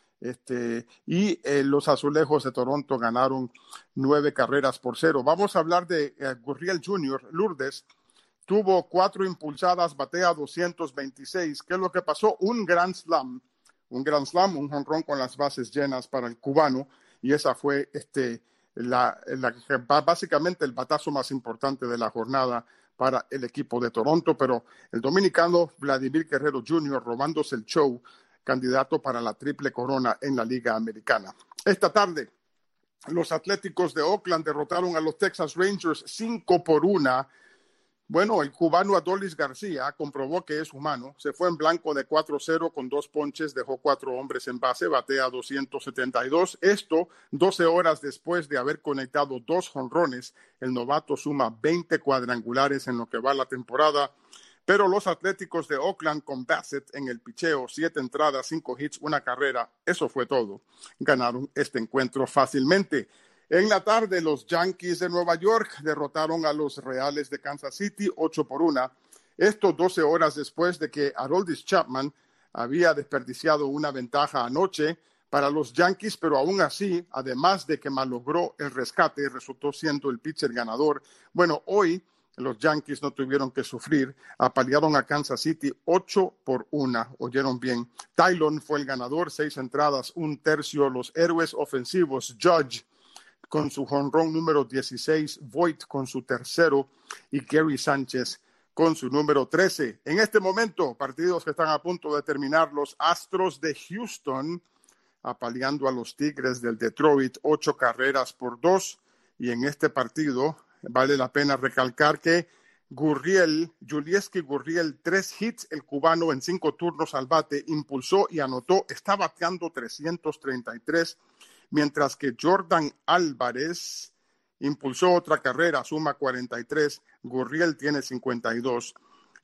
Speaker 6: Este, y eh, los Azulejos de Toronto ganaron nueve carreras por cero. Vamos a hablar de eh, Gurriel junior Lourdes tuvo cuatro impulsadas, batea doscientos veintiséis. ¿Qué es lo que pasó? Un grand slam. Un grand slam, un jonrón con las bases llenas para el cubano, y esa fue este, la, la, básicamente el batazo más importante de la jornada para el equipo de Toronto, pero el dominicano Vladimir Guerrero junior robándose el show, candidato para la triple corona en la Liga Americana. Esta tarde, los Atléticos de Oakland derrotaron a los Texas Rangers cinco por una. Bueno, el cubano Adolis García comprobó que es humano. Se fue en blanco de cuatro cero con dos ponches, dejó cuatro hombres en base, batea doscientos setenta y dos. Esto doce horas después de haber conectado dos jonrones. El novato suma veinte cuadrangulares en lo que va la temporada. Pero los Atléticos de Oakland con Bassett en el picheo, siete entradas, cinco hits, una carrera, eso fue todo. Ganaron este encuentro fácilmente. En la tarde, los Yankees de Nueva York derrotaron a los Reales de Kansas City ocho por una. Esto doce horas después de que Aroldis Chapman había desperdiciado una ventaja anoche para los Yankees, pero aún así, además de que malogró el rescate, resultó siendo el pitcher ganador. Bueno, hoy los Yankees no tuvieron que sufrir, apalearon a Kansas City ocho por una, oyeron bien. Tylon fue el ganador, seis entradas, un tercio. Los héroes ofensivos, Judge con su jonrón número dieciséis, Voit con su tercero y Gary Sánchez con su número trece. En este momento, partidos que están a punto de terminar, los Astros de Houston apaleando a los Tigres del Detroit, ocho carreras por dos, y en este partido vale la pena recalcar que Gurriel, Julieski Gurriel, tres hits, el cubano en cinco turnos al bate, impulsó y anotó, está bateando trescientos treinta y tres, mientras que Jordan Álvarez impulsó otra carrera, suma cuarenta y tres, Gurriel tiene cincuenta y dos,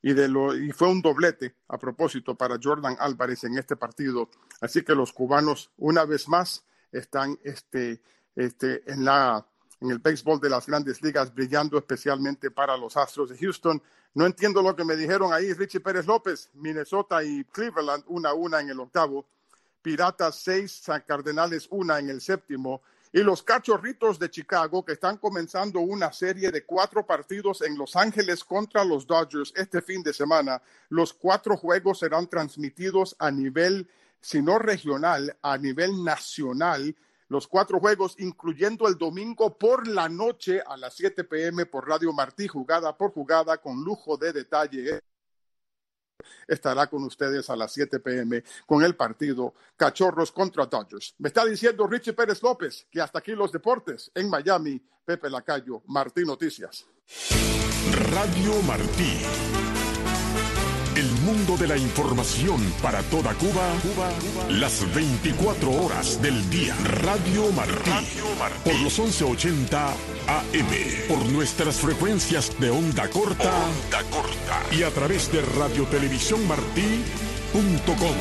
Speaker 6: y, de lo, y fue un doblete a propósito para Jordan Álvarez en este partido. Así que los cubanos, una vez más, están este, este, en, la, en el béisbol de las grandes ligas, brillando especialmente para los Astros de Houston. No entiendo lo que me dijeron ahí, Richie Pérez López. Minnesota y Cleveland, una a una en el octavo. Piratas seis, San Cardenales una en el séptimo. Y los Cachorritos de Chicago, que están comenzando una serie de cuatro partidos en Los Ángeles contra los Dodgers este fin de semana. Los cuatro juegos serán transmitidos a nivel, si no regional, a nivel nacional. Los cuatro juegos, incluyendo el domingo por la noche a las siete p m por Radio Martí, jugada por jugada, con lujo de detalle. Estará con ustedes a las siete p m con el partido Cachorros contra Dodgers. Me está diciendo Richie Pérez López que hasta aquí los deportes. En Miami, Pepe Lacayo, Martí Noticias.
Speaker 7: Radio Martí. El mundo de la información para toda Cuba, Cuba, Cuba, las veinticuatro horas del día. Radio Martí, Radio Martí. Por los once ochenta A M, por nuestras frecuencias de onda corta, onda corta y a través de radio televisión martí punto com.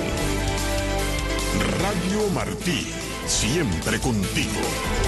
Speaker 7: Radio Martí, siempre contigo.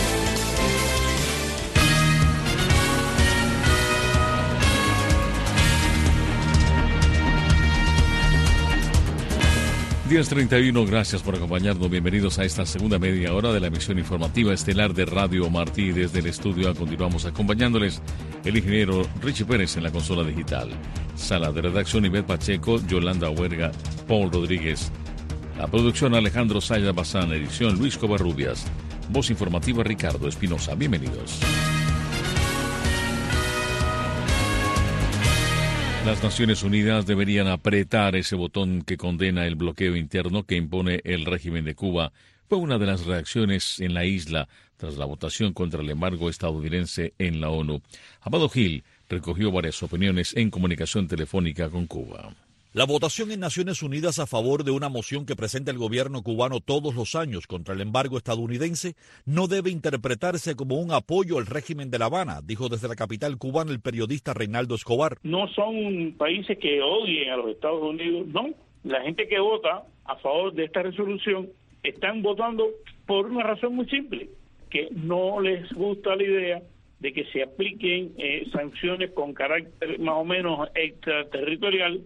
Speaker 2: diez treinta y uno, gracias por acompañarnos. Bienvenidos a esta segunda media hora de la emisión informativa estelar de Radio Martí. Desde el estudio continuamos acompañándoles el ingeniero Richie Pérez en la consola digital. Sala de redacción Ivette Pacheco, Yolanda Huerga, Paul Rodríguez. La producción Alejandro Sayas Bazán, edición Luis Covarrubias. Voz informativa Ricardo Espinosa. Bienvenidos. Las Naciones Unidas deberían apretar ese botón que condena el bloqueo interno que impone el régimen de Cuba. Fue una de las reacciones en la isla tras la votación contra el embargo estadounidense en la ONU. Amado Gil recogió varias opiniones en comunicación telefónica con Cuba.
Speaker 8: La votación en Naciones Unidas a favor de una moción que presenta el gobierno cubano todos los años contra el embargo estadounidense no debe interpretarse como un apoyo al régimen de La Habana, dijo desde la capital cubana el periodista Reinaldo Escobar.
Speaker 9: No son países que odien a los Estados Unidos, no. La gente que vota a favor de esta resolución están votando por una razón muy simple, que no les gusta la idea de que se apliquen eh, sanciones con carácter más o menos extraterritorial,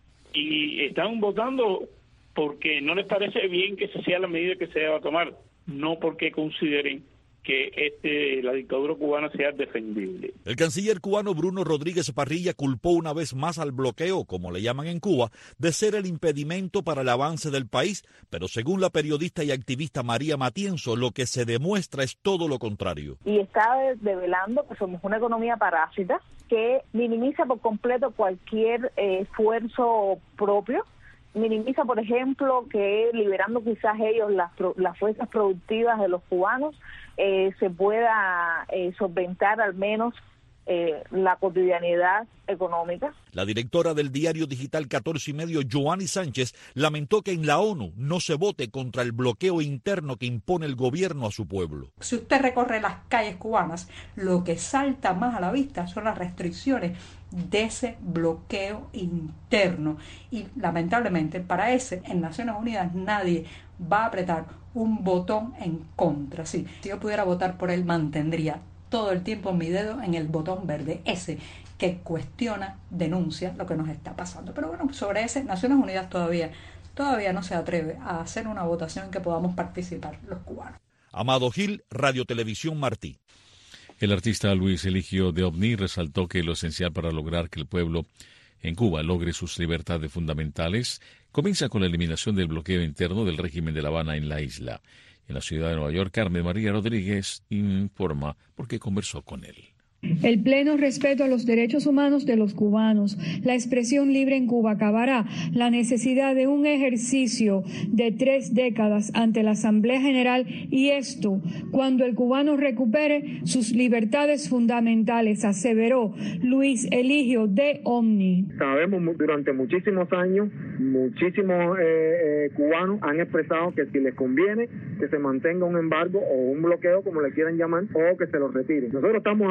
Speaker 9: y están votando porque no les parece bien que esa sea la medida que se deba tomar, no porque consideren que este, la dictadura cubana sea defendible.
Speaker 8: El canciller cubano Bruno Rodríguez Parrilla culpó una vez más al bloqueo, como le llaman en Cuba, de ser el impedimento para el avance del país, pero según la periodista y activista María Matienzo, lo que se demuestra es todo lo contrario.
Speaker 10: Y está develando que somos una economía parásita que minimiza por completo cualquier eh, esfuerzo propio. Minimiza, por ejemplo, que liberando quizás ellos las, las fuerzas productivas de los cubanos, eh, se pueda eh, solventar al menos eh, la cotidianidad económica.
Speaker 8: La directora del diario digital catorce y medio, Joanny Sánchez, lamentó que en la ONU no se vote contra el bloqueo interno que impone el gobierno a su pueblo.
Speaker 11: Si usted recorre las calles cubanas, lo que salta más a la vista son las restricciones de ese bloqueo interno. Y lamentablemente para ese, en Naciones Unidas, nadie va a apretar un botón en contra. Sí, si yo pudiera votar por él, mantendría todo el tiempo mi dedo en el botón verde, ese que cuestiona, denuncia lo que nos está pasando. Pero bueno, sobre ese, Naciones Unidas todavía, todavía no se atreve a hacer una votación en que podamos participar los cubanos.
Speaker 8: Amado Gil, Radio Televisión Martí.
Speaker 2: El artista Luis Eligio de Ovni resaltó que lo esencial para lograr que el pueblo en Cuba logre sus libertades fundamentales comienza con la eliminación del bloqueo interno del régimen de La Habana en la isla. En la ciudad de Nueva York, Carmen María Rodríguez informa porque conversó con él.
Speaker 12: El pleno respeto a los derechos humanos de los cubanos, la expresión libre en Cuba acabará la necesidad de un ejercicio de tres décadas ante la Asamblea General, y esto cuando el cubano recupere sus libertades fundamentales, aseveró Luis Eligio de Omni.
Speaker 13: Sabemos durante muchísimos años, muchísimos eh, eh, cubanos han expresado que si les conviene que se mantenga un embargo o un bloqueo, como le quieran llamar, o que se lo retire. Nosotros estamos hablando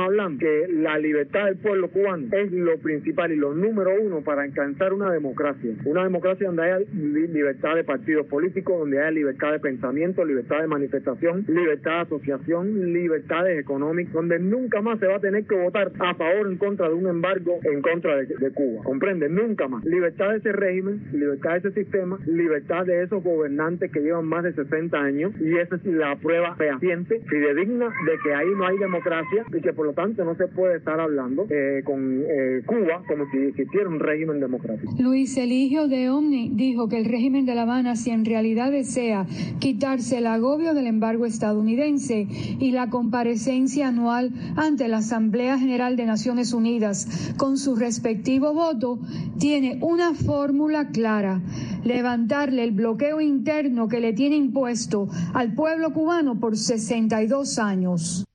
Speaker 13: que la libertad del pueblo cubano es lo principal y lo número uno para alcanzar una democracia. Una democracia donde haya libertad de partidos políticos, donde haya libertad de pensamiento, libertad de manifestación, libertad de asociación, libertades económicas, donde nunca más se va a tener que votar a favor o en contra de un embargo en contra de, de Cuba. ¿Comprende? Nunca más. Libertad de ese régimen, libertad de ese sistema, libertad de esos gobernantes que llevan más de sesenta años, y esa es la prueba fehaciente, fidedigna, de que ahí no hay democracia y que por lo tanto no se puede estar hablando eh, con eh, Cuba como si existiera un régimen democrático.
Speaker 12: Luis Eligio de Omni dijo que el régimen de La Habana, si en realidad desea quitarse el agobio del embargo estadounidense y la comparecencia anual ante la Asamblea General de Naciones Unidas con su respectivo voto, tiene una fórmula clara: levantarle el bloqueo interno que le tiene impuesto al pueblo cubano por sesenta y dos años.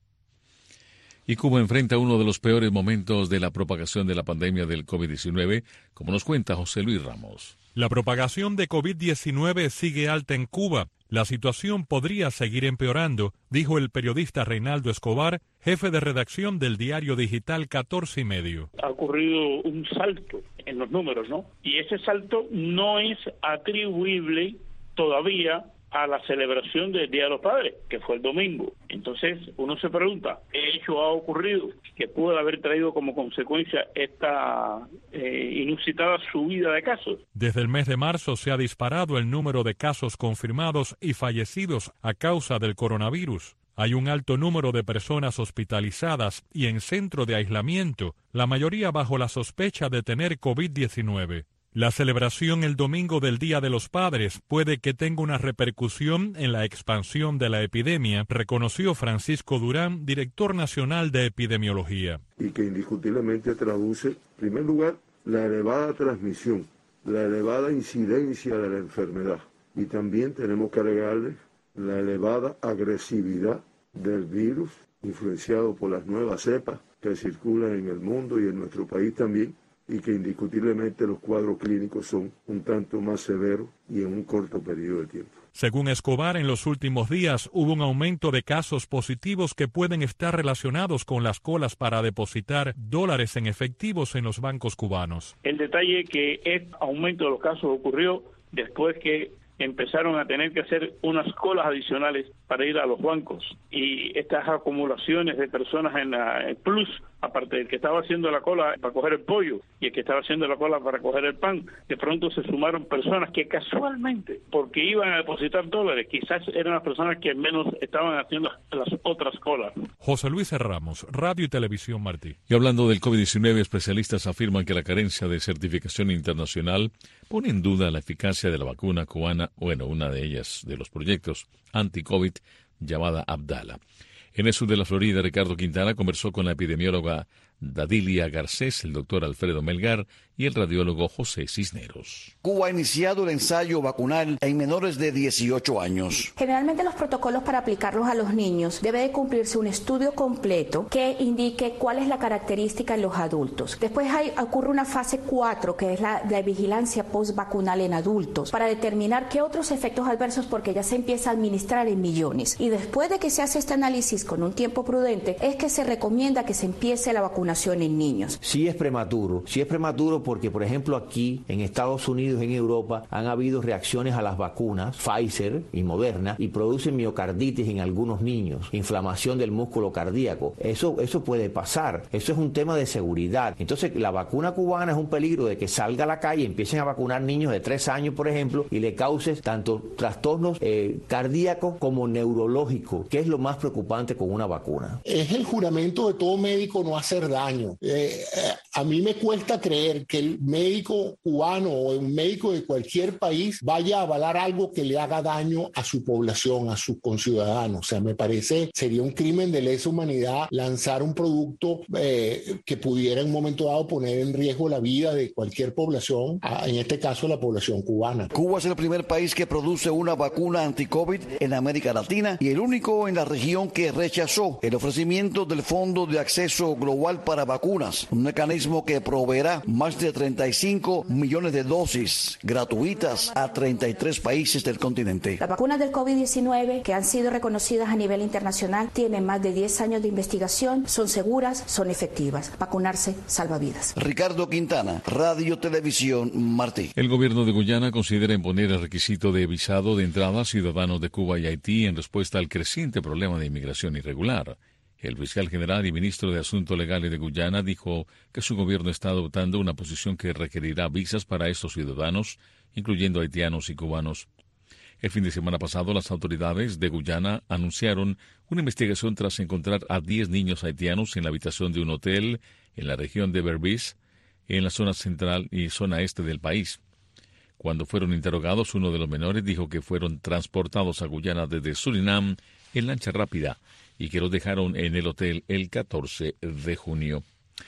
Speaker 2: Y Cuba enfrenta uno de los peores momentos de la propagación de la pandemia del COVID diecinueve, como nos cuenta José Luis Ramos.
Speaker 14: La propagación de COVID diecinueve sigue alta en Cuba. La situación podría seguir empeorando, dijo el periodista Reinaldo Escobar, jefe de redacción del diario digital catorce y medio.
Speaker 9: Ha ocurrido un salto en los números, ¿no? Y ese salto no es atribuible todavía a la celebración del Día de los Padres, que fue el domingo. Entonces uno se pregunta, ¿qué hecho ha ocurrido que puede haber traído como consecuencia esta eh, inusitada subida de casos?
Speaker 14: Desde el mes de marzo se ha disparado el número de casos confirmados y fallecidos a causa del coronavirus. Hay un alto número de personas hospitalizadas y en centro de aislamiento, la mayoría bajo la sospecha de tener COVID diecinueve. La celebración el domingo del Día de los Padres puede que tenga una repercusión en la expansión de la epidemia, reconoció Francisco Durán, director nacional de epidemiología.
Speaker 15: Y que indiscutiblemente traduce, en primer lugar, la elevada transmisión, la elevada incidencia de la enfermedad. Y también tenemos que agregarle la elevada agresividad del virus, influenciado por las nuevas cepas que circulan en el mundo y en nuestro país también, y que indiscutiblemente los cuadros clínicos son un tanto más severos y en un corto periodo de tiempo.
Speaker 14: Según Escobar, en los últimos días hubo un aumento de casos positivos que pueden estar relacionados con las colas para depositar dólares en efectivos en los bancos cubanos.
Speaker 9: El detalle es que este aumento de los casos ocurrió después que empezaron a tener que hacer unas colas adicionales para ir a los bancos, y estas acumulaciones de personas en la en plus, aparte del que estaba haciendo la cola para coger el pollo y el que estaba haciendo la cola para coger el pan, de pronto se sumaron personas que casualmente, porque iban a depositar dólares, quizás eran las personas que menos estaban haciendo las otras colas.
Speaker 14: José Luis Ramos, Radio y Televisión Martí.
Speaker 2: Y hablando del COVID diecinueve, especialistas afirman que la carencia de certificación internacional pone en duda la eficacia de la vacuna cubana, bueno, una de ellas, de los proyectos anti-COVID llamada Abdala. En el sur de la Florida, Ricardo Quintana conversó con la epidemióloga Dadilia Garcés, el doctor Alfredo Melgar y el radiólogo José Cisneros.
Speaker 16: Cuba ha iniciado el ensayo vacunal en menores de dieciocho años.
Speaker 17: Generalmente los protocolos para aplicarlos a los niños debe de cumplirse un estudio completo que indique cuál es la característica en los adultos. Después hay, ocurre una fase cuatro, que es la de vigilancia postvacunal en adultos, para determinar qué otros efectos adversos, porque ya se empieza a administrar en millones. Y después de que se hace este análisis con un tiempo prudente, es que se recomienda que se empiece la vacunación en niños.
Speaker 18: Sí es prematuro, sí es prematuro porque, por ejemplo, aquí en Estados Unidos, en Europa, han habido reacciones a las vacunas Pfizer y Moderna y producen miocarditis en algunos niños, inflamación del músculo cardíaco. Eso, eso puede pasar, eso es un tema de seguridad. Entonces, la vacuna cubana es un peligro de que salga a la calle y empiecen a vacunar niños de tres años, por ejemplo, y le causes tanto trastornos eh, cardíacos como neurológicos, que es lo más preocupante con una vacuna.
Speaker 19: Es el juramento de todo médico no hacer daño. Eh, eh, a mí me cuesta creer que el médico cubano o un médico de cualquier país vaya a avalar algo que le haga daño a su población, a sus conciudadanos. O sea, me parece sería un crimen de lesa humanidad lanzar un producto eh, que pudiera en un momento dado poner en riesgo la vida de cualquier población, en este caso la población cubana.
Speaker 16: Cuba es el primer país que produce una vacuna anti-COVID en América Latina y el único en la región que rechazó el ofrecimiento del Fondo de Acceso Global para Vacunas, un mecanismo organismo que proveerá más de treinta y cinco millones de dosis gratuitas a treinta y tres países del continente.
Speaker 17: Las vacunas del COVID diecinueve, que han sido reconocidas a nivel internacional, tienen más de diez años de investigación, son seguras, son efectivas. Vacunarse salva vidas.
Speaker 16: Ricardo Quintana, Radio Televisión Martí.
Speaker 2: El gobierno de Guyana considera imponer el requisito de visado de entrada a ciudadanos de Cuba y Haití en respuesta al creciente problema de inmigración irregular. El fiscal general y ministro de Asuntos Legales de Guyana dijo que su gobierno está adoptando una posición que requerirá visas para estos ciudadanos, incluyendo haitianos y cubanos. El fin de semana pasado, las autoridades de Guyana anunciaron una investigación tras encontrar a diez niños haitianos en la habitación de un hotel en la región de Berbice, en la zona central y zona este del país. Cuando fueron interrogados, uno de los menores dijo que fueron transportados a Guyana desde Surinam en lancha rápida y que los dejaron en el hotel el catorce de junio.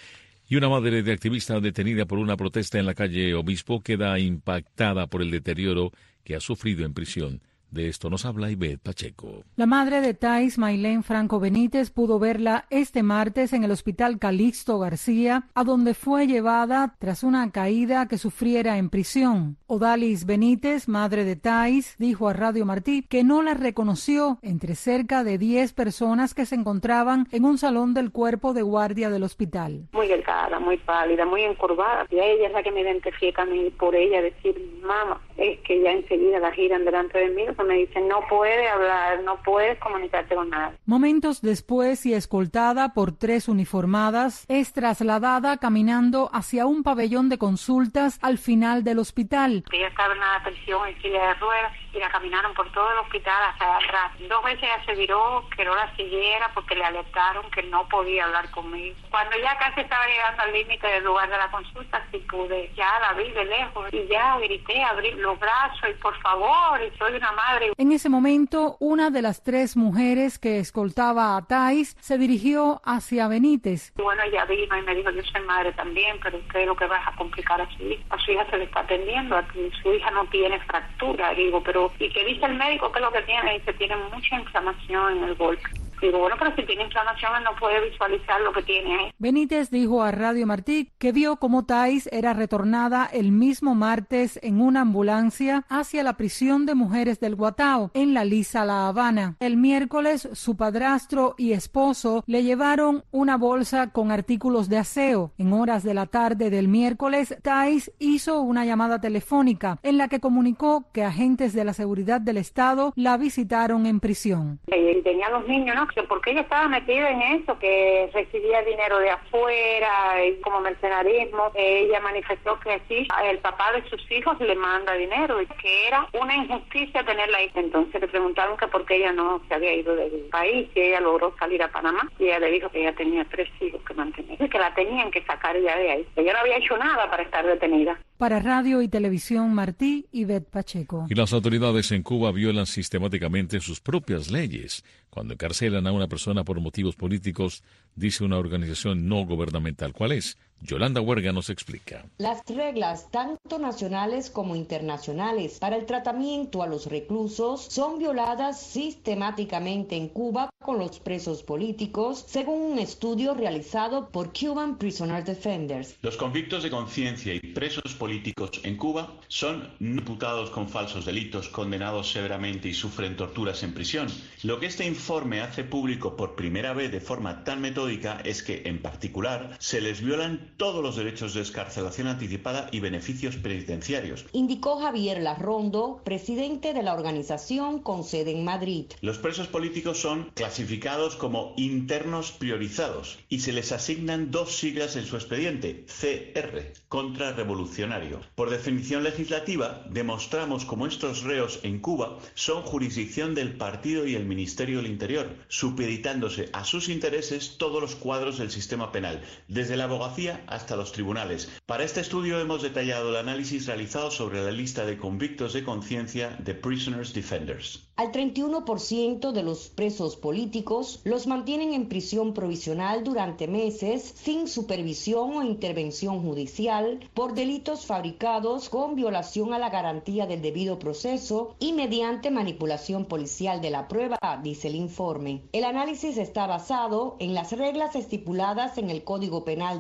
Speaker 2: Y una madre de activista detenida por una protesta en la calle Obispo queda impactada por el deterioro que ha sufrido en prisión. De esto nos habla Ivette Pacheco.
Speaker 20: La madre de Thais, Maylene Franco Benítez, pudo verla este martes en el Hospital Calixto García, a donde fue llevada tras una caída que sufriera en prisión. Odalis Benítez, madre de Thais, dijo a Radio Martí que no la reconoció entre cerca de diez personas que se encontraban en un salón del cuerpo de guardia del hospital.
Speaker 21: Muy delgada, muy pálida, muy encorvada. Y a ella es la que me identifica a mí por ella decir, mamá, es que ya enseguida la giran delante de mí. Me dicen, no puede hablar, no puedes comunicarte con nadie.
Speaker 20: Momentos después y escoltada por tres uniformadas, es trasladada caminando hacia un pabellón de consultas al final del hospital.
Speaker 21: Ella estaba en la atención en silla de ruedas y la caminaron por todo el hospital hasta atrás. Dos veces ella se viró, que no la siguiera porque le alertaron que no podía hablar conmigo. Cuando ya casi estaba llegando al límite del lugar de la consulta, sí pude, ya la vi de lejos y ya grité, abrí los brazos y por favor, y soy una madre.
Speaker 20: En ese momento, una de las tres mujeres que escoltaba a Thais se dirigió hacia Benítez.
Speaker 21: Bueno, ella vino y me dijo, yo soy madre también, pero usted lo que va a complicar a su hija. A su hija se le está atendiendo, a su hija no tiene fractura. Digo, pero ¿y qué dice el médico? ¿Qué es lo que tiene? Dice, tiene mucha inflamación en el golpe. Digo, bueno, pero si tiene inflamación, él no puede visualizar lo que tiene ahí.
Speaker 20: Benítez dijo a Radio Martí que vio cómo Thais era retornada el mismo martes en una ambulancia hacia la prisión de mujeres del Guatao, en La Lisa, La Habana. El miércoles, su padrastro y esposo le llevaron una bolsa con artículos de aseo. En horas de la tarde del miércoles, Thais hizo una llamada telefónica en la que comunicó que agentes de la seguridad del Estado la visitaron en prisión.
Speaker 21: Y tenía los niños, ¿no? Porque ella estaba metida en eso, que recibía dinero de afuera y como mercenarismo. Ella manifestó que sí, el papá de sus hijos le manda dinero y que era una injusticia tenerla ahí. Entonces le preguntaron que por qué ella no se había ido del país, y ella logró salir a Panamá, y ella le dijo que ella tenía tres hijos que mantener y que la tenían que sacar ya de ahí. Ella no había hecho nada para estar detenida.
Speaker 20: Para Radio y Televisión Martí, Ivette Pacheco.
Speaker 2: Y las autoridades en Cuba violan sistemáticamente sus propias leyes cuando encarcelan a una persona por motivos políticos, dice una organización no gubernamental. ¿Cuál es? Yolanda Huerga nos explica.
Speaker 22: Las reglas, tanto nacionales como internacionales, para el tratamiento a los reclusos son violadas sistemáticamente en Cuba con los presos políticos, según un estudio realizado por Cuban Prisoner Defenders.
Speaker 23: Los convictos de conciencia y presos políticos en Cuba son imputados con falsos delitos, condenados severamente y sufren torturas en prisión. Lo que este informe hace público por primera vez de forma tan metódica es que, en particular, se les violan todos los derechos de excarcelación anticipada y beneficios penitenciarios.
Speaker 22: Indicó Javier Larrondo, presidente de la organización con sede en Madrid.
Speaker 23: Los presos políticos son clasificados como internos priorizados y se les asignan dos siglas en su expediente, C R, contrarrevolucionario. Por definición legislativa, demostramos cómo estos reos en Cuba son jurisdicción del partido y el Ministerio del Interior, supeditándose a sus intereses todos los cuadros del sistema penal, desde la abogacía hasta los tribunales. Para este estudio hemos detallado el análisis realizado sobre la lista de convictos de conciencia de Prisoners Defenders.
Speaker 22: Al treinta y uno por ciento de los presos políticos los mantienen en prisión provisional durante meses sin supervisión o intervención judicial por delitos fabricados con violación a la garantía del debido proceso y mediante manipulación policial de la prueba, dice el informe. El análisis está basado en las reglas estipuladas en el Código Penal de Cuba,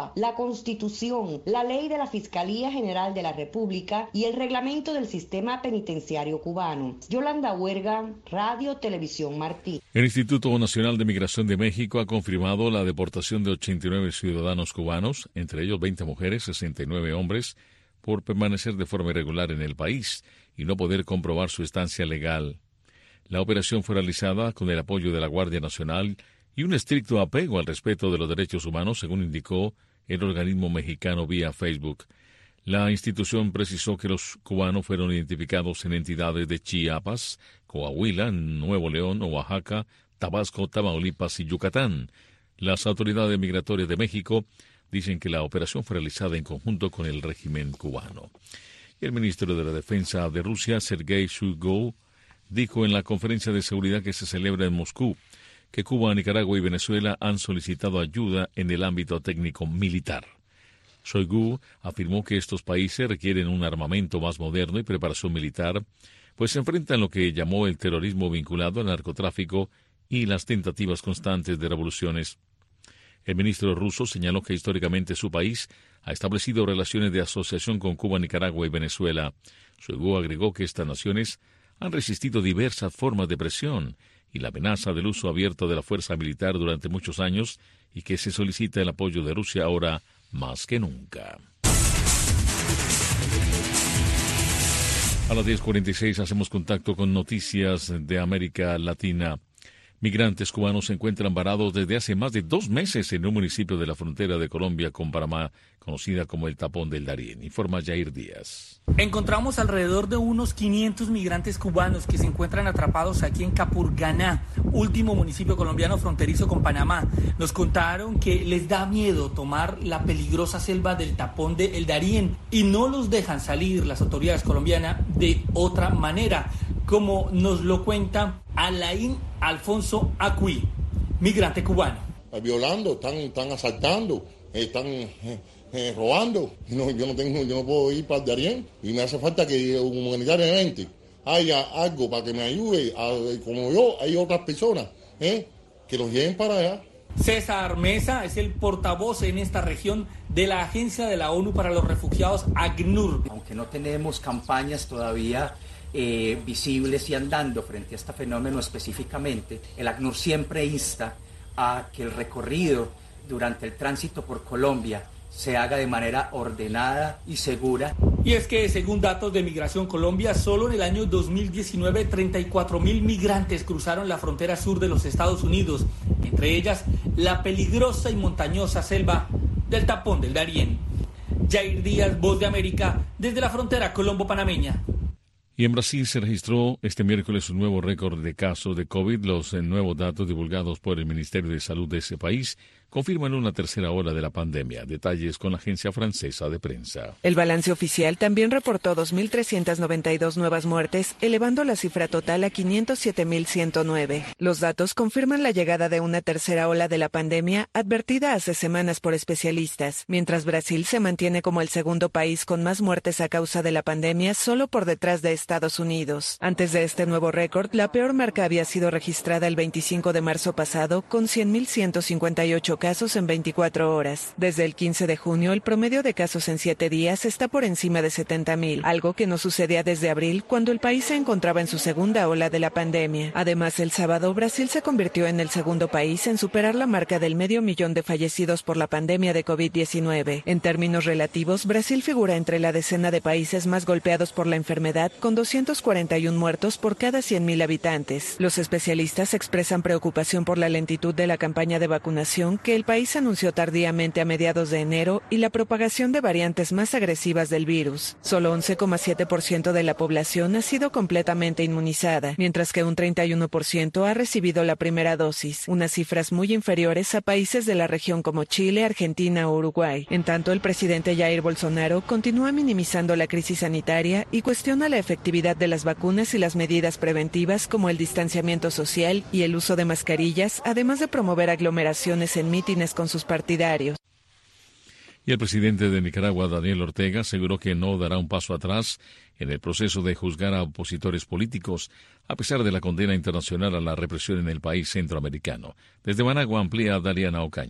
Speaker 22: Cuba, la Constitución, la ley de la Fiscalía General de la República y el reglamento del sistema penitenciario cubano. Yolanda Huerga, Radio Televisión Martí.
Speaker 2: El Instituto Nacional de Migración de México ha confirmado la deportación de ochenta y nueve ciudadanos cubanos, entre ellos veinte mujeres, sesenta y nueve hombres, por permanecer de forma irregular en el país y no poder comprobar su estancia legal. La operación fue realizada con el apoyo de la Guardia Nacional y un estricto apego al respeto de los derechos humanos, según indicó el organismo mexicano vía Facebook. La institución precisó que los cubanos fueron identificados en entidades de Chiapas, Coahuila, Nuevo León, Oaxaca, Tabasco, Tamaulipas y Yucatán. Las autoridades migratorias de México dicen que la operación fue realizada en conjunto con el régimen cubano. El ministro de la Defensa de Rusia, Sergei Shoigu, dijo en la conferencia de seguridad que se celebra en Moscú que Cuba, Nicaragua y Venezuela han solicitado ayuda en el ámbito técnico militar. Shoigu afirmó que estos países requieren un armamento más moderno y preparación militar, pues se enfrentan lo que llamó el terrorismo vinculado al narcotráfico y las tentativas constantes de revoluciones. El ministro ruso señaló que históricamente su país ha establecido relaciones de asociación con Cuba, Nicaragua y Venezuela. Shoigu agregó que estas naciones han resistido diversas formas de presión y la amenaza del uso abierto de la fuerza militar durante muchos años y que se solicita el apoyo de Rusia ahora más que nunca. A las diez cuarenta y seis hacemos contacto con noticias de América Latina. Migrantes cubanos se encuentran varados desde hace más de dos meses en un municipio de la frontera de Colombia con Panamá, conocida como el Tapón del Darién. Informa Jair Díaz.
Speaker 1: Encontramos alrededor de unos quinientos migrantes cubanos que se encuentran atrapados aquí en Capurganá, último municipio colombiano fronterizo con Panamá. Nos contaron que les da miedo tomar la peligrosa selva del Tapón del Darién y no los dejan salir las autoridades colombianas de otra manera, como nos lo cuenta Alain Alfonso Acuí, migrante cubano.
Speaker 3: Violando, están, están asaltando, están eh, eh, robando. No, yo no tengo, yo no puedo ir para el Darién y me hace falta que humanitariamente haya algo para que me ayude. A, como yo, hay otras personas eh, que los lleven para allá.
Speaker 1: César Mesa es el portavoz en esta región de la Agencia de la ONU para los Refugiados, ACNUR.
Speaker 4: Aunque no tenemos campañas todavía Eh, visibles y andando frente a este fenómeno específicamente, el ACNUR siempre insta a que el recorrido durante el tránsito por Colombia se haga de manera ordenada y segura.
Speaker 1: Y es que, según datos de Migración Colombia, solo en el año dos mil diecinueve, treinta y cuatro mil migrantes cruzaron la frontera sur de los Estados Unidos, entre ellas la peligrosa y montañosa selva del Tapón del Darién. Jair Díaz, Voz de América, desde la frontera colombo-panameña.
Speaker 2: Y en Brasil se registró este miércoles un nuevo récord de casos de COVID. Los nuevos datos divulgados por el Ministerio de Salud de ese país confirman una tercera ola de la pandemia. Detalles con la agencia francesa de prensa.
Speaker 24: El balance oficial también reportó dos mil trescientas noventa y dos nuevas muertes, elevando la cifra total a quinientos siete mil ciento nueve. Los datos confirman la llegada de una tercera ola de la pandemia, advertida hace semanas por especialistas, mientras Brasil se mantiene como el segundo país con más muertes a causa de la pandemia, solo por detrás de Estados Unidos. Antes de este nuevo récord, la peor marca había sido registrada el veinticinco de marzo pasado, con cien mil ciento cincuenta y ocho casos en veinticuatro horas. Desde el quince de junio, el promedio de casos en siete días está por encima de setenta mil, algo que no sucedía desde abril, cuando el país se encontraba en su segunda ola de la pandemia. Además, el sábado, Brasil se convirtió en el segundo país en superar la marca del medio millón de fallecidos por la pandemia de COVID diecinueve. En términos relativos, Brasil figura entre la decena de países más golpeados por la enfermedad, con doscientos cuarenta y uno muertos por cada cien mil habitantes. Los especialistas expresan preocupación por la lentitud de la campaña de vacunación que el país anunció tardíamente a mediados de enero y la propagación de variantes más agresivas del virus. Solo once coma siete por ciento de la población ha sido completamente inmunizada, mientras que un treinta y uno por ciento ha recibido la primera dosis, unas cifras muy inferiores a países de la región como Chile, Argentina o Uruguay. En tanto, el presidente Jair Bolsonaro continúa minimizando la crisis sanitaria y cuestiona la efectividad de las vacunas y las medidas preventivas como el distanciamiento social y el uso de mascarillas, además de promover aglomeraciones en mítines con sus partidarios.
Speaker 2: Y el presidente de Nicaragua, Daniel Ortega, aseguró que no dará un paso atrás en el proceso de juzgar a opositores políticos, a pesar de la condena internacional a la represión en el país centroamericano. Desde Managua amplía Dariana Ocaña.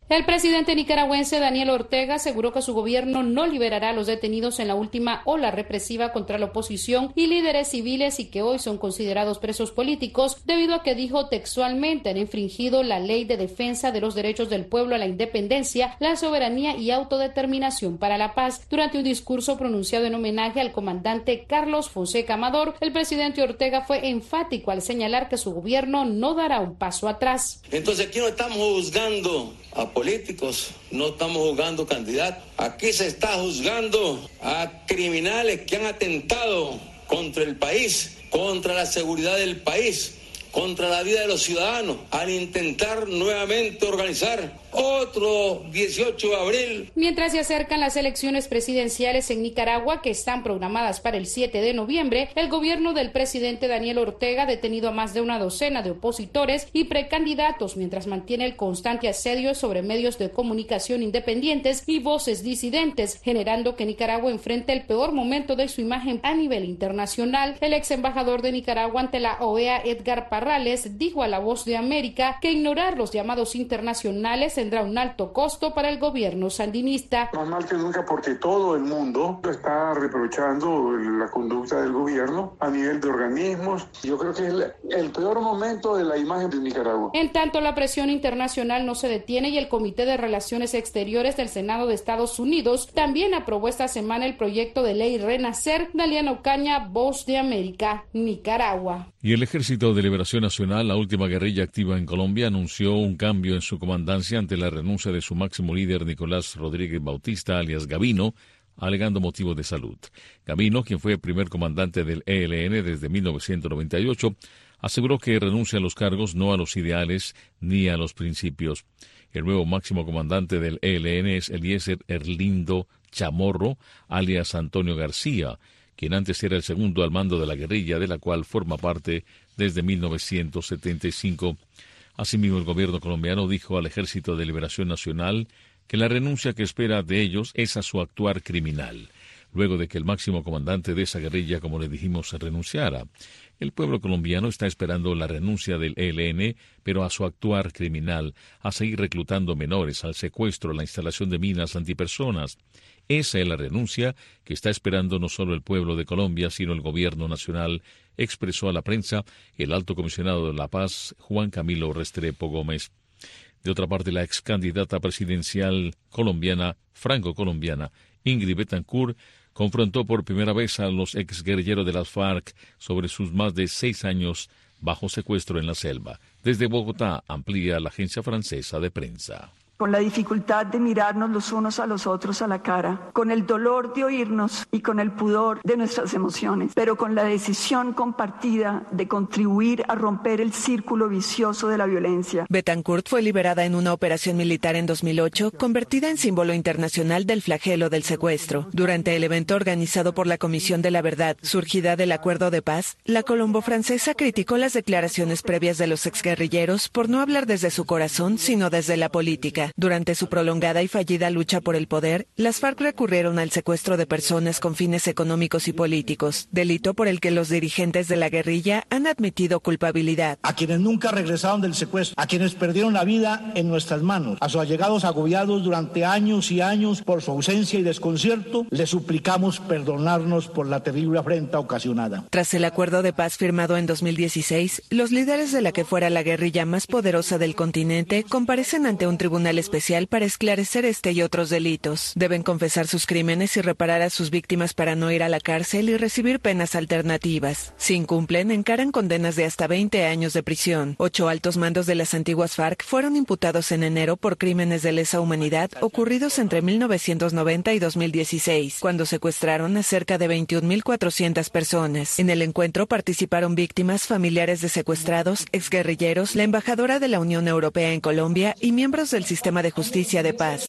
Speaker 5: El presidente nicaragüense Daniel Ortega aseguró que su gobierno no liberará a los detenidos en la última ola represiva contra la oposición y líderes civiles y que hoy son considerados presos políticos debido a que, dijo textualmente, han infringido la ley de defensa de los derechos del pueblo a la independencia, la soberanía y autodeterminación para la paz. Durante un discurso pronunciado en homenaje al comandante Carlos Fonseca Amador, el presidente Ortega fue enfático al señalar que su gobierno no dará un paso atrás.
Speaker 6: Entonces aquí no estamos juzgando a políticos, no estamos juzgando candidatos. Aquí se está juzgando a criminales que han atentado contra el país, contra la seguridad del país, contra la vida de los ciudadanos, al intentar nuevamente organizar otro dieciocho de abril.
Speaker 5: Mientras se acercan las elecciones presidenciales en Nicaragua, que están programadas para el siete de noviembre, el gobierno del presidente Daniel Ortega ha detenido a más de una docena de opositores y precandidatos, mientras mantiene el constante asedio sobre medios de comunicación independientes y voces disidentes, generando que Nicaragua enfrente el peor momento de su imagen a nivel internacional. El ex embajador de Nicaragua ante la O E A, Edgar Parrales, dijo a La Voz de América que ignorar los llamados internacionales tendrá un alto costo para el gobierno sandinista.
Speaker 7: Más mal que nunca, porque todo el mundo está reprochando la conducta del gobierno a nivel de organismos. Yo creo que es el, el peor momento de la imagen de Nicaragua.
Speaker 5: En tanto, la presión internacional no se detiene y el Comité de Relaciones Exteriores del Senado de Estados Unidos también aprobó esta semana el proyecto de ley Renacer. Daliana Ocaña, Voz de América, Nicaragua.
Speaker 2: Y el Ejército de Liberación Nacional, la última guerrilla activa en Colombia, anunció un cambio en su comandancia ante la renuncia de su máximo líder Nicolás Rodríguez Bautista, alias Gavino, alegando motivos de salud. Gavino, quien fue primer comandante del E L N desde mil novecientos noventa y ocho, aseguró que renuncia a los cargos, no a los ideales ni a los principios. El nuevo máximo comandante del E L N es Eliezer Erlindo Chamorro, alias Antonio García, quien antes era el segundo al mando de la guerrilla, de la cual forma parte desde mil novecientos setenta y cinco. Asimismo, el gobierno colombiano dijo al Ejército de Liberación Nacional que la renuncia que espera de ellos es a su actuar criminal, luego de que el máximo comandante de esa guerrilla, como le dijimos, renunciara. El pueblo colombiano está esperando la renuncia del E L N, pero a su actuar criminal, a seguir reclutando menores, al secuestro, a la instalación de minas antipersonas. Esa es la renuncia que está esperando no solo el pueblo de Colombia, sino el gobierno nacional, expresó a la prensa el alto comisionado de la paz, Juan Camilo Restrepo Gómez. De otra parte, la ex candidata presidencial colombiana, franco-colombiana, Ingrid Betancourt, confrontó por primera vez a los exguerrilleros de las FARC sobre sus más de seis años bajo secuestro en la selva. Desde Bogotá, amplía la agencia francesa de prensa.
Speaker 10: Con la dificultad de mirarnos los unos a los otros a la cara, con el dolor de oírnos y con el pudor de nuestras emociones, pero con la decisión compartida de contribuir a romper el círculo vicioso de la violencia.
Speaker 24: Betancourt fue liberada en una operación militar en dos mil ocho, convertida en símbolo internacional del flagelo del secuestro. Durante el evento organizado por la Comisión de la Verdad, surgida del Acuerdo de Paz, la colombo-francesa criticó las declaraciones previas de los exguerrilleros por no hablar desde su corazón, sino desde la política. Durante su prolongada y fallida lucha por el poder, las FARC recurrieron al secuestro de personas con fines económicos y políticos, delito por el que los dirigentes de la guerrilla han admitido culpabilidad.
Speaker 25: A quienes nunca regresaron del secuestro, a quienes perdieron la vida en nuestras manos, a sus allegados agobiados durante años y años por su ausencia y desconcierto, les suplicamos perdonarnos por la terrible afrenta ocasionada.
Speaker 24: Tras el acuerdo de paz firmado en dos mil dieciséis, los líderes de la que fuera la guerrilla más poderosa del continente comparecen ante un tribunal especial para esclarecer este y otros delitos. Deben confesar sus crímenes y reparar a sus víctimas para no ir a la cárcel y recibir penas alternativas. Si incumplen, encaran condenas de hasta veinte años de prisión. Ocho altos mandos de las antiguas FARC fueron imputados en enero por crímenes de lesa humanidad ocurridos entre mil novecientos noventa y dos mil dieciséis, cuando secuestraron a cerca de veintiún mil cuatrocientas personas. En el encuentro participaron víctimas, familiares de secuestrados, exguerrilleros, la embajadora de la Unión Europea en Colombia y miembros del sistema de justicia de paz.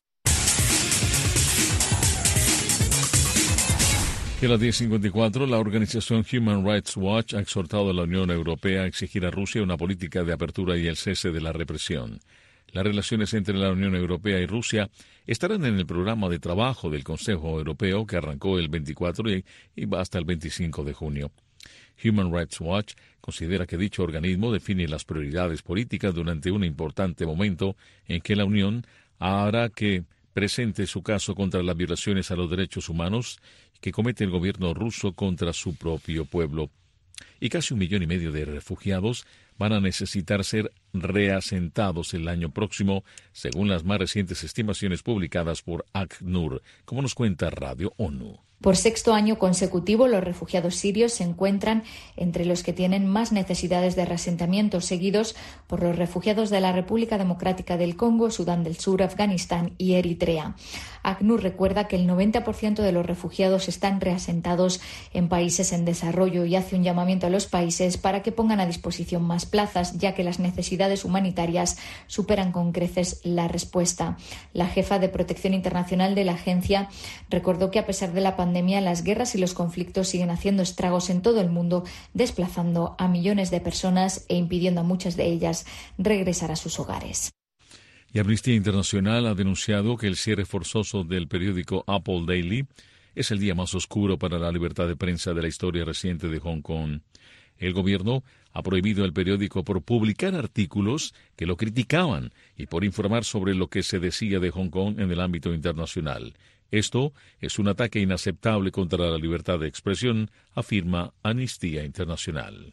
Speaker 2: Que a las diez cincuenta y cuatro, la organización Human Rights Watch ha exhortado a la Unión Europea a exigir a Rusia una política de apertura y el cese de la represión. Las relaciones entre la Unión Europea y Rusia estarán en el programa de trabajo del Consejo Europeo que arrancó el veinticuatro y, y va hasta el veinticinco de junio. Human Rights Watch considera que dicho organismo define las prioridades políticas durante un importante momento en que la Unión hará que presente su caso contra las violaciones a los derechos humanos que comete el gobierno ruso contra su propio pueblo. Y casi un millón y medio de refugiados van a necesitar ser reasentados el año próximo, según las más recientes estimaciones publicadas por ACNUR, como nos cuenta Radio ONU.
Speaker 8: Por sexto año consecutivo, los refugiados sirios se encuentran entre los que tienen más necesidades de reasentamiento, seguidos por los refugiados de la República Democrática del Congo, Sudán del Sur, Afganistán y Eritrea. ACNUR recuerda que el noventa por ciento de los refugiados están reasentados en países en desarrollo y hace un llamamiento a los países para que pongan a disposición más plazas, ya que las necesidades humanitarias superan con creces la respuesta. La jefa de Protección Internacional de la agencia recordó que a pesar de la pandemia, pandemia, las guerras y los conflictos siguen haciendo estragos en todo el mundo, desplazando a millones de personas e impidiendo a muchas de ellas regresar a sus hogares.
Speaker 2: Y Amnistía Internacional ha denunciado que el cierre forzoso del periódico Apple Daily es el día más oscuro para la libertad de prensa de la historia reciente de Hong Kong. El gobierno ha prohibido el periódico por publicar artículos que lo criticaban y por informar sobre lo que se decía de Hong Kong en el ámbito internacional. Esto es un ataque inaceptable contra la libertad de expresión, afirma Amnistía Internacional.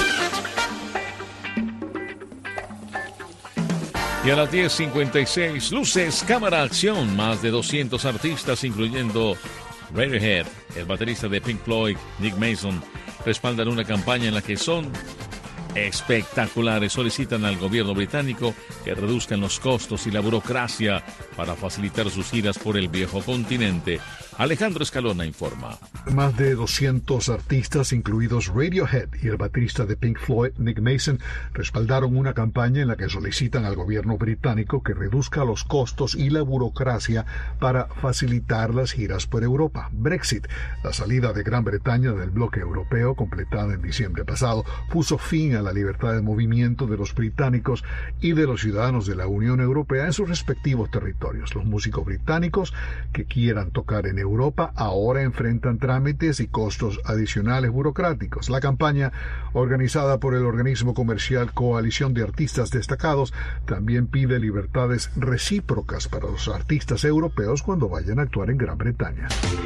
Speaker 2: Y a las diez cincuenta y seis, luces, cámara, acción. Más de doscientos artistas, incluyendo Radiohead, el baterista de Pink Floyd, Nick Mason, respaldan una campaña en la que son espectaculares. Solicitan al gobierno británico que reduzcan los costos y la burocracia para facilitar sus giras por el viejo continente. Alejandro Escalona informa.
Speaker 11: Más de doscientos artistas, incluidos Radiohead y el baterista de Pink Floyd, Nick Mason, respaldaron una campaña en la que solicitan al gobierno británico que reduzca los costos y la burocracia para facilitar las giras por Europa. Brexit, la salida de Gran Bretaña del bloque europeo, completada en diciembre pasado, puso fin a la libertad de movimiento de los británicos y de los ciudadanos de la Unión Europea en sus respectivos territorios. Los músicos británicos que quieran tocar en Europa ahora enfrentan trámites y costos adicionales burocráticos. La campaña, organizada por el organismo comercial Coalición de Artistas Destacados, también pide libertades recíprocas para los artistas europeos cuando vayan a actuar en Gran Bretaña.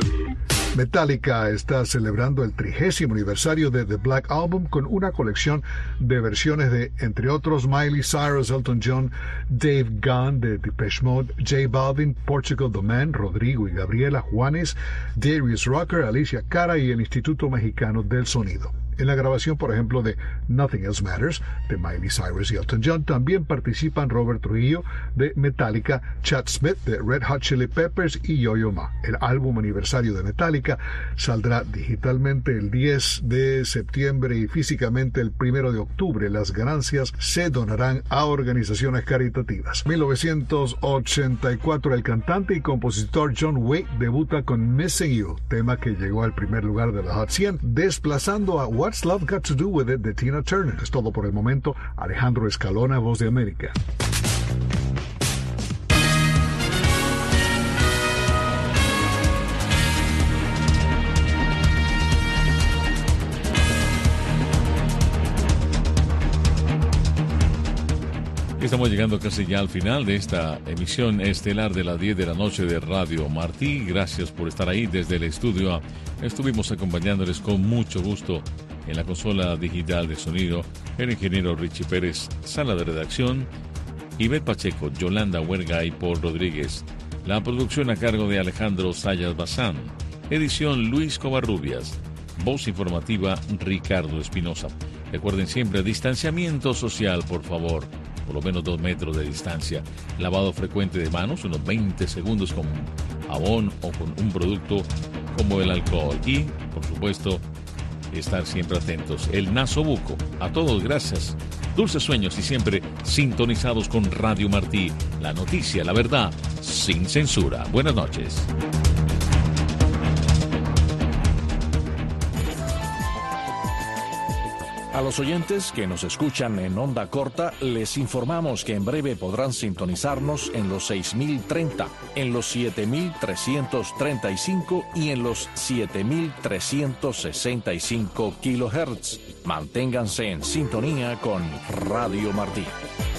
Speaker 11: Metallica está celebrando el trigésimo aniversario de The Black Album con una colección de versiones de, entre otros, Miley Cyrus, Elton John, Dave Gunn de Depeche Mode, J Balvin, Portugal The Man, Rodrigo y Gabriela, Juanes, Darius Rucker, Alicia Cara y el Instituto Mexicano del Sonido. En la grabación, por ejemplo, de Nothing Else Matters, de Miley Cyrus y Elton John, también participan Robert Trujillo de Metallica, Chad Smith de Red Hot Chili Peppers y Yo-Yo Ma. El álbum aniversario de Metallica saldrá digitalmente el diez de septiembre y físicamente el primero de octubre. Las ganancias se donarán a organizaciones caritativas. En mil novecientos ochenta y cuatro, el cantante y compositor John Waite debuta con Missing You, tema que llegó al primer lugar de la Hot cien, desplazando a What's Love Got to Do With It de Tina Turner. Es todo por el momento. Alejandro Escalona, Voz de América.
Speaker 2: Estamos llegando casi ya al final de esta emisión estelar de las diez de la noche de Radio Martí. Gracias por estar ahí desde el estudio. Estuvimos acompañándoles con mucho gusto en la consola digital de sonido el ingeniero Richie Pérez, sala de redacción, Ivette Pacheco, Yolanda Huerga y Paul Rodríguez. La producción a cargo de Alejandro Sayas Bazán. Edición Luis Covarrubias. Voz informativa Ricardo Espinosa. Recuerden siempre distanciamiento social, por favor. Por lo menos dos metros de distancia. Lavado frecuente de manos, unos veinte segundos con jabón o con un producto como el alcohol. Y, por supuesto, estar siempre atentos. El nasobuco. A todos, gracias. Dulces sueños y siempre sintonizados con Radio Martí. La noticia, la verdad, sin censura. Buenas noches.
Speaker 12: A los oyentes que nos escuchan en onda corta, les informamos que en breve podrán sintonizarnos en los seis mil treinta, en los siete mil trescientos treinta y cinco y en los siete mil trescientos sesenta y cinco kilohertz. Manténganse en sintonía con Radio Martí.